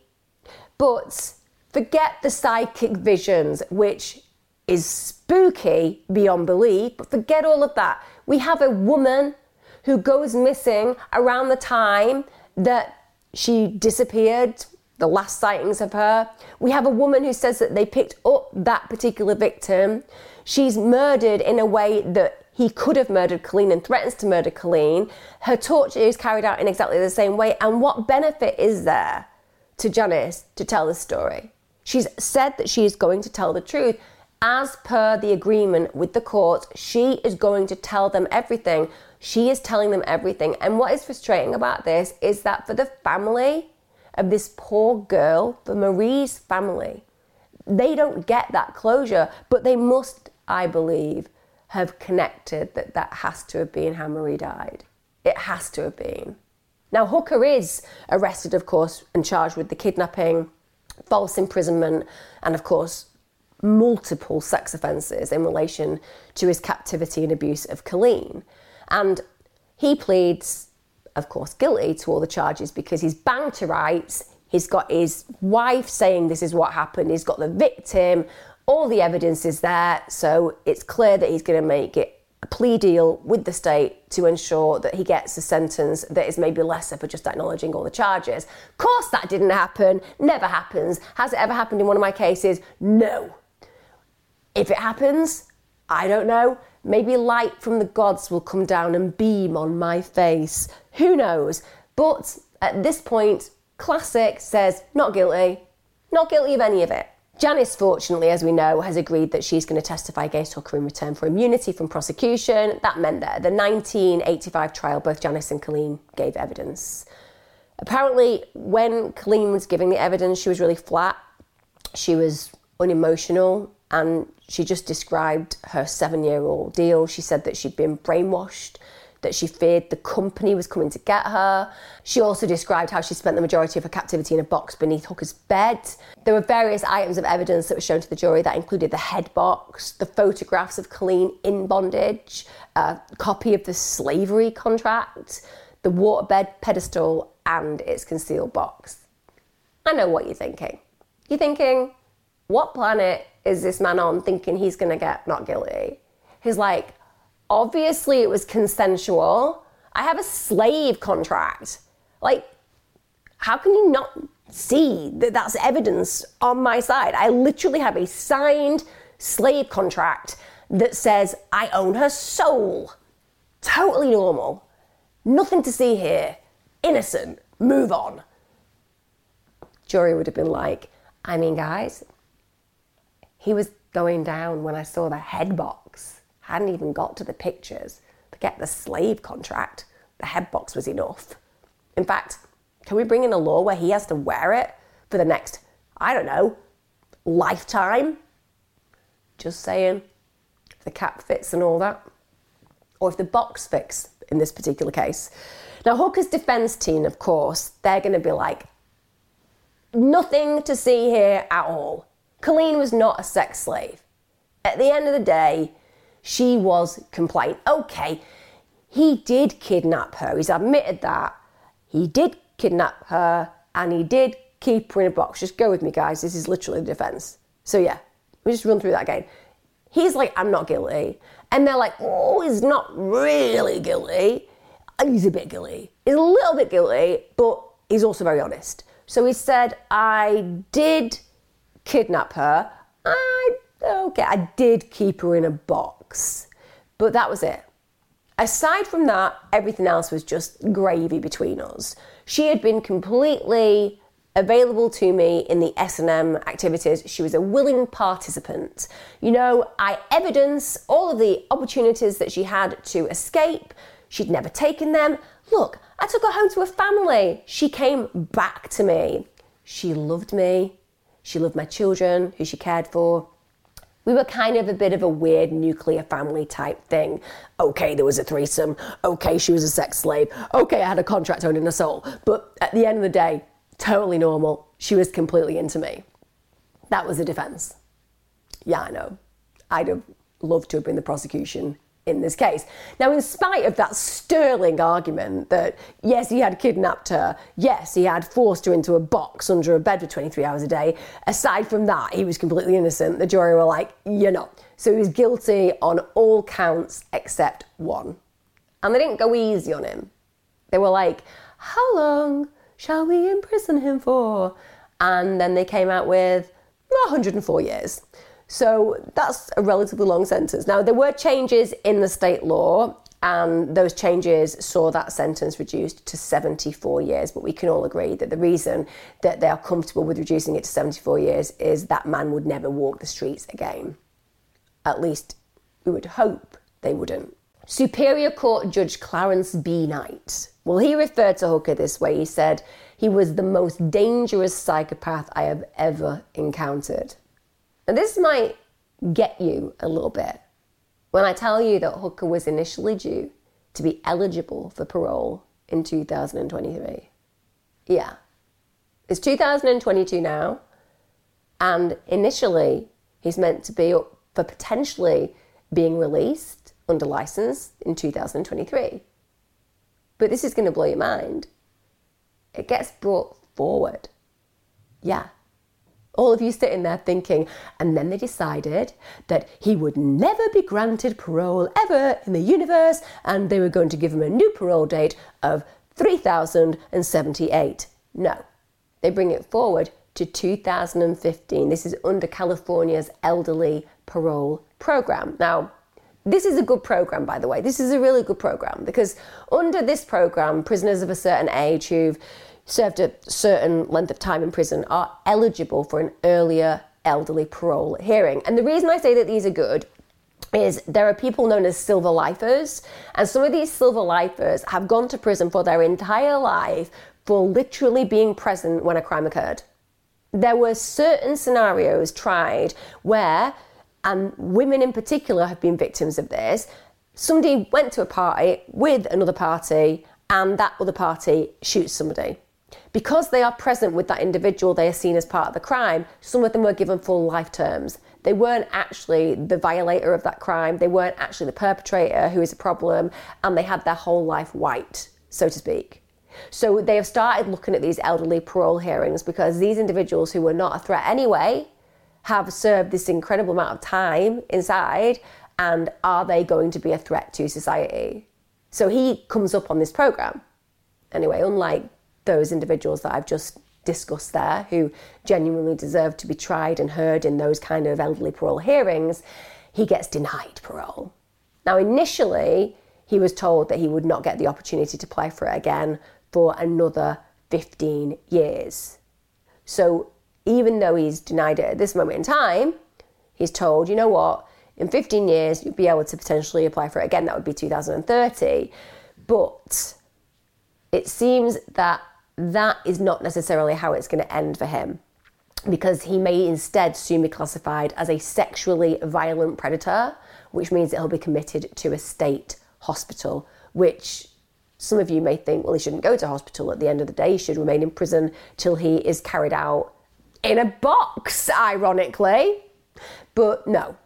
but forget the psychic visions, which is spooky beyond belief, but forget all of that. We have a woman who goes missing around the time that she disappeared, the last sightings of her. We have a woman who says that they picked up that particular victim. She's murdered in a way that he could have murdered Colleen and threatens to murder Colleen. Her torture is carried out in exactly the same way. And what benefit is there to Janice to tell this story? She's said that she is going to tell the truth. As per the agreement with the court, she is going to tell them everything. She is telling them everything. And what is frustrating about this is that for the family of this poor girl, for Marie's family, they don't get that closure, but they must, I believe, have connected that that has to have been how Marie died. It has to have been. Now, Hooker is arrested, of course, and charged with the kidnapping, false imprisonment, and of course, multiple sex offences in relation to his captivity and abuse of Colleen. And he pleads, of course, guilty to all the charges because he's banged to rights. He's got his wife saying this is what happened. He's got the victim. All the evidence is there, so it's clear that he's going to make it a plea deal with the state to ensure that he gets a sentence that is maybe lesser for just acknowledging all the charges. Of course that didn't happen, never happens. Has it ever happened in one of my cases? No. If it happens, I don't know, maybe light from the gods will come down and beam on my face. Who knows? But at this point, Classic says not guilty, not guilty of any of it. Janice, fortunately, as we know, has agreed that she's going to testify against Hooker in return for immunity from prosecution. That meant that at the nineteen eighty-five trial, both Janice and Colleen gave evidence. Apparently, when Colleen was giving the evidence, she was really flat. She was unemotional, and she just described her seven-year-old ordeal. She said that she'd been brainwashed, that she feared the company was coming to get her. She also described how she spent the majority of her captivity in a box beneath Hooker's bed. There were various items of evidence that were shown to the jury that included the head box, the photographs of Colleen in bondage, a copy of the slavery contract, the waterbed pedestal, and its concealed box. I know what you're thinking. You're thinking, what planet is this man on thinking he's going to get not guilty? He's like, obviously it was consensual. I have a slave contract. Like, how can you not see that that's evidence on my side? I literally have a signed slave contract that says I own her soul. Totally normal. Nothing to see here. Innocent. Move on. Jury would have been like, I mean, guys, he was going down when I saw the head box. Hadn't even got to the pictures. To get the slave contract, the head box was enough. In fact, can we bring in a law where he has to wear it for the next, I don't know, lifetime? Just saying, if the cap fits and all that. Or if the box fits in this particular case. Now, Hooker's defense team, of course, they're going to be like, nothing to see here at all. Colleen was not a sex slave. At the end of the day, she was compliant. Okay, he did kidnap her. He's admitted that. He did kidnap her and he did keep her in a box. Just go with me, guys. This is literally the defense. So yeah, we just run through that again. He's like, I'm not guilty. And they're like, oh, he's not really guilty. He's a bit guilty. He's a little bit guilty, but he's also very honest. So he said, I did kidnap her. I, okay, I did keep her in a box. But that was it. Aside from that, everything else was just gravy between us. She had been completely available to me in the S and M activities. She was a willing participant. You know, I evidence all of the opportunities that she had to escape. She'd never taken them. Look, I took her home to her family. She came back to me. She loved me. She loved my children, who she cared for. We were kind of a bit of a weird nuclear family type thing. Okay, there was a threesome. Okay, she was a sex slave. Okay, I had a contract owning a soul. But at the end of the day, totally normal. She was completely into me. That was the defense. Yeah, I know. I'd have loved to have been the prosecution in this case. Now, in spite of that sterling argument that, yes, he had kidnapped her, yes, he had forced her into a box under a bed for twenty-three hours a day, aside from that, he was completely innocent. The jury were like, you're not. So he was guilty on all counts except one. And they didn't go easy on him. They were like, how long shall we imprison him for? And then they came out with one hundred four years. So that's a relatively long sentence. Now, there were changes in the state law, and those changes saw that sentence reduced to seventy-four years. But we can all agree that the reason that they are comfortable with reducing it to seventy-four years is that man would never walk the streets again. At least we would hope they wouldn't. Superior Court Judge Clarence B. Knight, well, he referred to Hooker this way. He said he was the most dangerous psychopath I have ever encountered. And this might get you a little bit when I tell you that Hooker was initially due to be eligible for parole in two thousand twenty-three. Yeah, it's two thousand twenty-two now, and initially he's meant to be up for potentially being released under license in two thousand twenty-three. But this is going to blow your mind. It gets brought forward. Yeah. All of you sitting there thinking, and then they decided that he would never be granted parole ever in the universe, and they were going to give him a new parole date of three thousand seventy-eight. No, they bring it forward to two thousand fifteen. This is under California's elderly parole program. Now, this is a good program, by the way. This is a really good program because under this program, prisoners of a certain age who've served a certain length of time in prison are eligible for an earlier elderly parole hearing. And the reason I say that these are good is there are people known as silver lifers, and some of these silver lifers have gone to prison for their entire life for literally being present when a crime occurred. There were certain scenarios tried where, and women in particular have been victims of this, somebody went to a party with another party and that other party shoots somebody. Because they are present with that individual, they are seen as part of the crime. Some of them were given full life terms. They weren't actually the violator of that crime. They weren't actually the perpetrator who is a problem, and they had their whole life wiped, so to speak. So they have started looking at these elderly parole hearings because these individuals who were not a threat anyway have served this incredible amount of time inside, and are they going to be a threat to society? So he comes up on this program. Anyway, unlike those individuals that I've just discussed there, who genuinely deserve to be tried and heard in those kind of elderly parole hearings, he gets denied parole. Now, initially, he was told that he would not get the opportunity to apply for it again for another fifteen years. So even though he's denied it at this moment in time, he's told, you know what, in fifteen years, you'll be able to potentially apply for it again. That would be two thousand thirty. But it seems that that is not necessarily how it's going to end for him, because he may instead soon be classified as a sexually violent predator, which means that he'll be committed to a state hospital, which some of you may think, well, he shouldn't go to hospital at the end of the day. He should remain in prison till he is carried out in a box, ironically. But no,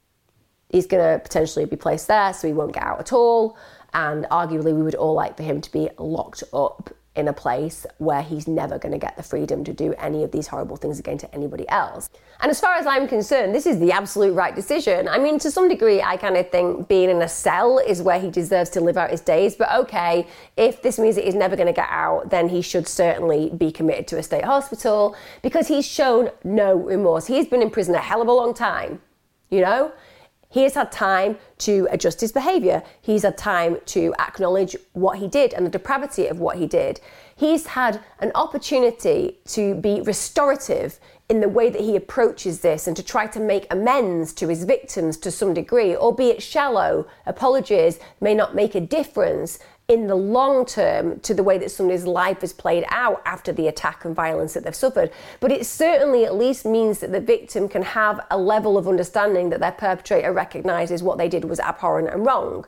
he's going to potentially be placed there, so he won't get out at all. And arguably, we would all like for him to be locked up in a place where he's never going to get the freedom to do any of these horrible things again to anybody else. And as far as I'm concerned, this is the absolute right decision. I mean, to some degree, I kind of think being in a cell is where he deserves to live out his days. But okay, if this means that he's never going to get out, then he should certainly be committed to a state hospital, because he's shown no remorse. He's been in prison a hell of a long time, you know? He has had time to adjust his behaviour. He's had time to acknowledge what he did and the depravity of what he did. He's had an opportunity to be restorative in the way that he approaches this and to try to make amends to his victims to some degree, albeit shallow. Apologies may not make a difference in the long term to the way that somebody's life has played out after the attack and violence that they've suffered. But it certainly at least means that the victim can have a level of understanding that their perpetrator recognises what they did was abhorrent and wrong.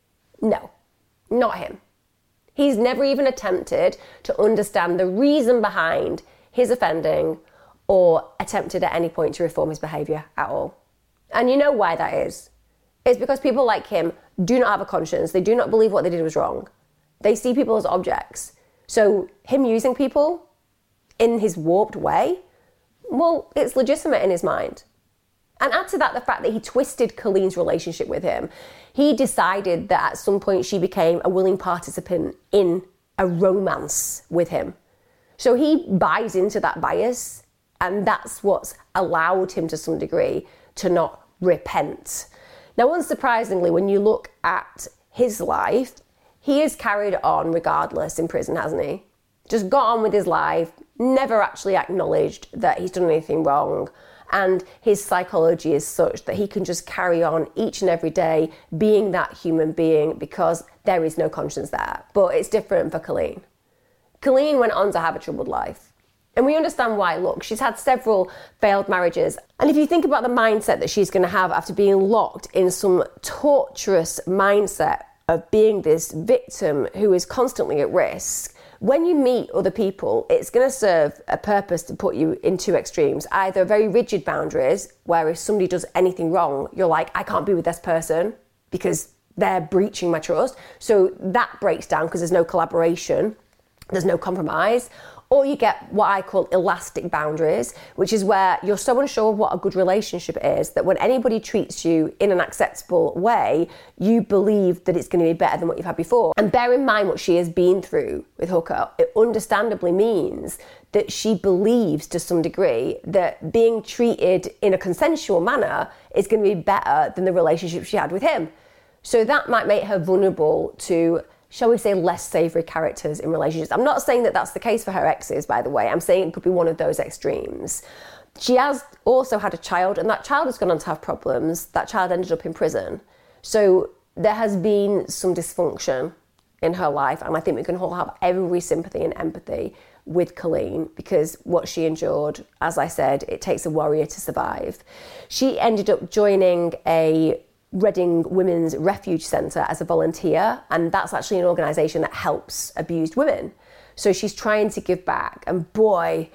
No, not him. He's never even attempted to understand the reason behind his offending or attempted at any point to reform his behaviour at all. And you know why that is. It's because people like him do not have a conscience. They do not believe what they did was wrong. They see people as objects. So him using people in his warped way, well, it's legitimate in his mind. And add to that the fact that he twisted Colleen's relationship with him. He decided that at some point she became a willing participant in a romance with him. So he buys into that bias, and that's what's allowed him to some degree to not repent. Now, unsurprisingly, when you look at his life, he has carried on regardless in prison, hasn't he? Just got on with his life, never actually acknowledged that he's done anything wrong. And his psychology is such that he can just carry on each and every day being that human being because there is no conscience there. But it's different for Colleen. Colleen went on to have a troubled life. And we understand why. Look, she's had several failed marriages. And if you think about the mindset that she's going to have after being locked in some torturous mindset of being this victim who is constantly at risk, when you meet other people, it's going to serve a purpose to put you in two extremes. Either very rigid boundaries, where if somebody does anything wrong, you're like, I can't be with this person because they're breaching my trust. So that breaks down because there's no collaboration, there's no compromise. Or you get what I call elastic boundaries, which is where you're so unsure of what a good relationship is that when anybody treats you in an acceptable way, you believe that it's going to be better than what you've had before. And bear in mind what she has been through with Hooker. It understandably means that she believes to some degree that being treated in a consensual manner is going to be better than the relationship she had with him. So that might make her vulnerable to, shall we say, less savoury characters in relationships. I'm not saying that that's the case for her exes, by the way. I'm saying it could be one of those extremes. She has also had a child, and that child has gone on to have problems. That child ended up in prison. So there has been some dysfunction in her life, and I think we can all have every sympathy and empathy with Colleen, because what she endured, as I said, it takes a warrior to survive. She ended up joining a Reading Women's Refuge Centre as a volunteer, and that's actually an organisation that helps abused women. So she's trying to give back, and boy,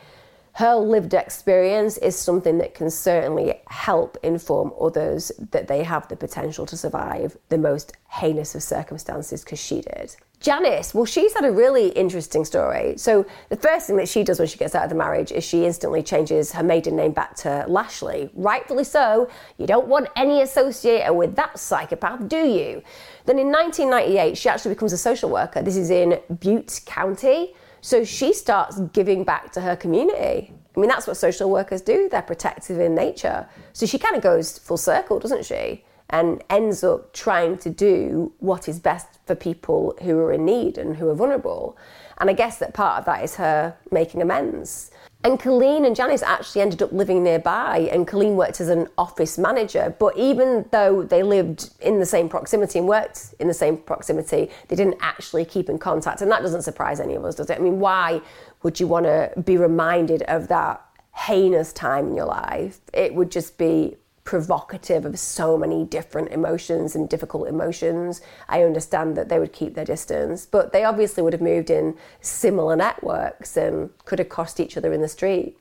her lived experience is something that can certainly help inform others that they have the potential to survive the most heinous of circumstances, because she did. Janice, well, she's had a really interesting story. So the first thing that she does when she gets out of the marriage is she instantly changes her maiden name back to Lashley. Rightfully so. You don't want any associated with that psychopath, do you? Then in nineteen ninety-eight, she actually becomes a social worker. This is in Butte County. So she starts giving back to her community. I mean, that's what social workers do. They're protective in nature. So she kind of goes full circle, doesn't she? And ends up trying to do what is best for people who are in need and who are vulnerable. And I guess that part of that is her making amends. And Colleen and Janice actually ended up living nearby, and Colleen worked as an office manager. But even though they lived in the same proximity and worked in the same proximity, they didn't actually keep in contact. And that doesn't surprise any of us, does it? I mean, why would you want to be reminded of that heinous time in your life? It would just be provocative of so many different emotions and difficult emotions. I understand that they would keep their distance, but they obviously would have moved in similar networks and could have crossed each other in the street.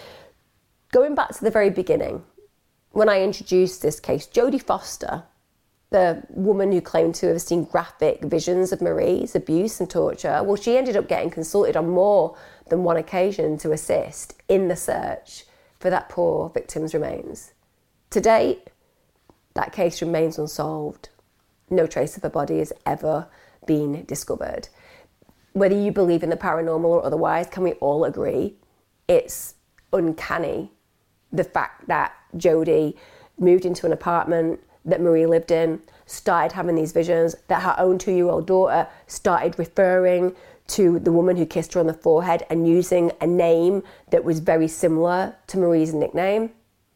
Going back to the very beginning, when I introduced this case, Jodie Foster, the woman who claimed to have seen graphic visions of Marie's abuse and torture, well, she ended up getting consulted on more than one occasion to assist in the search for that poor victim's remains. To date, that case remains unsolved. No trace of her body has ever been discovered. Whether you believe in the paranormal or otherwise, can we all agree it's uncanny, the fact that Jodie moved into an apartment that Marie lived in, started having these visions, that her own two-year-old daughter started referring to the woman who kissed her on the forehead and using a name that was very similar to Marie's nickname.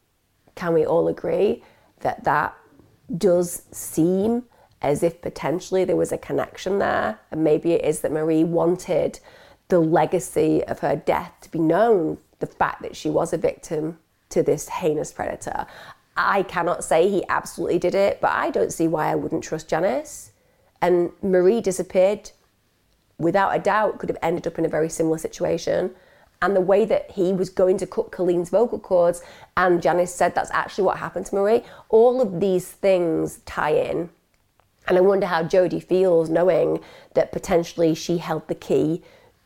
Can we all agree that that does seem as if potentially there was a connection there? And maybe it is that Marie wanted the legacy of her death to be known, the fact that she was a victim to this heinous predator. I cannot say he absolutely did it, but I don't see why I wouldn't trust Janice. And Marie disappeared, without a doubt, could have ended up in a very similar situation. And the way that he was going to cut Colleen's vocal cords, and Janice said that's actually what happened to Marie, all of these things tie in. And I wonder how Jodie feels knowing that potentially she held the key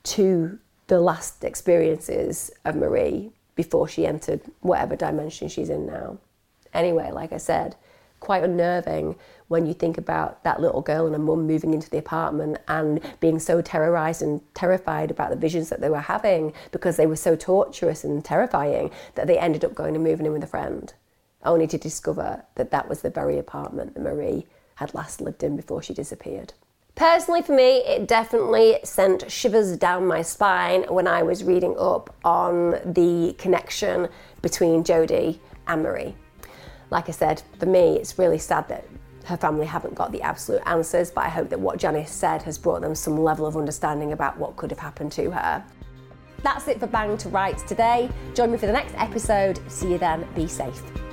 to the last experiences of Marie before she entered whatever dimension she's in now. Anyway, like I said, quite unnerving when you think about that little girl and her mum moving into the apartment and being so terrorised and terrified about the visions that they were having because they were so torturous and terrifying that they ended up going and moving in with a friend, only to discover that that was the very apartment that Marie had last lived in before she disappeared. Personally, for me, it definitely sent shivers down my spine when I was reading up on the connection between Jodie and Marie. Like I said, for me, it's really sad that her family haven't got the absolute answers, but I hope that what Janice said has brought them some level of understanding about what could have happened to her. That's it for Bang to Rights today. Join me for the next episode. See you then. Be safe.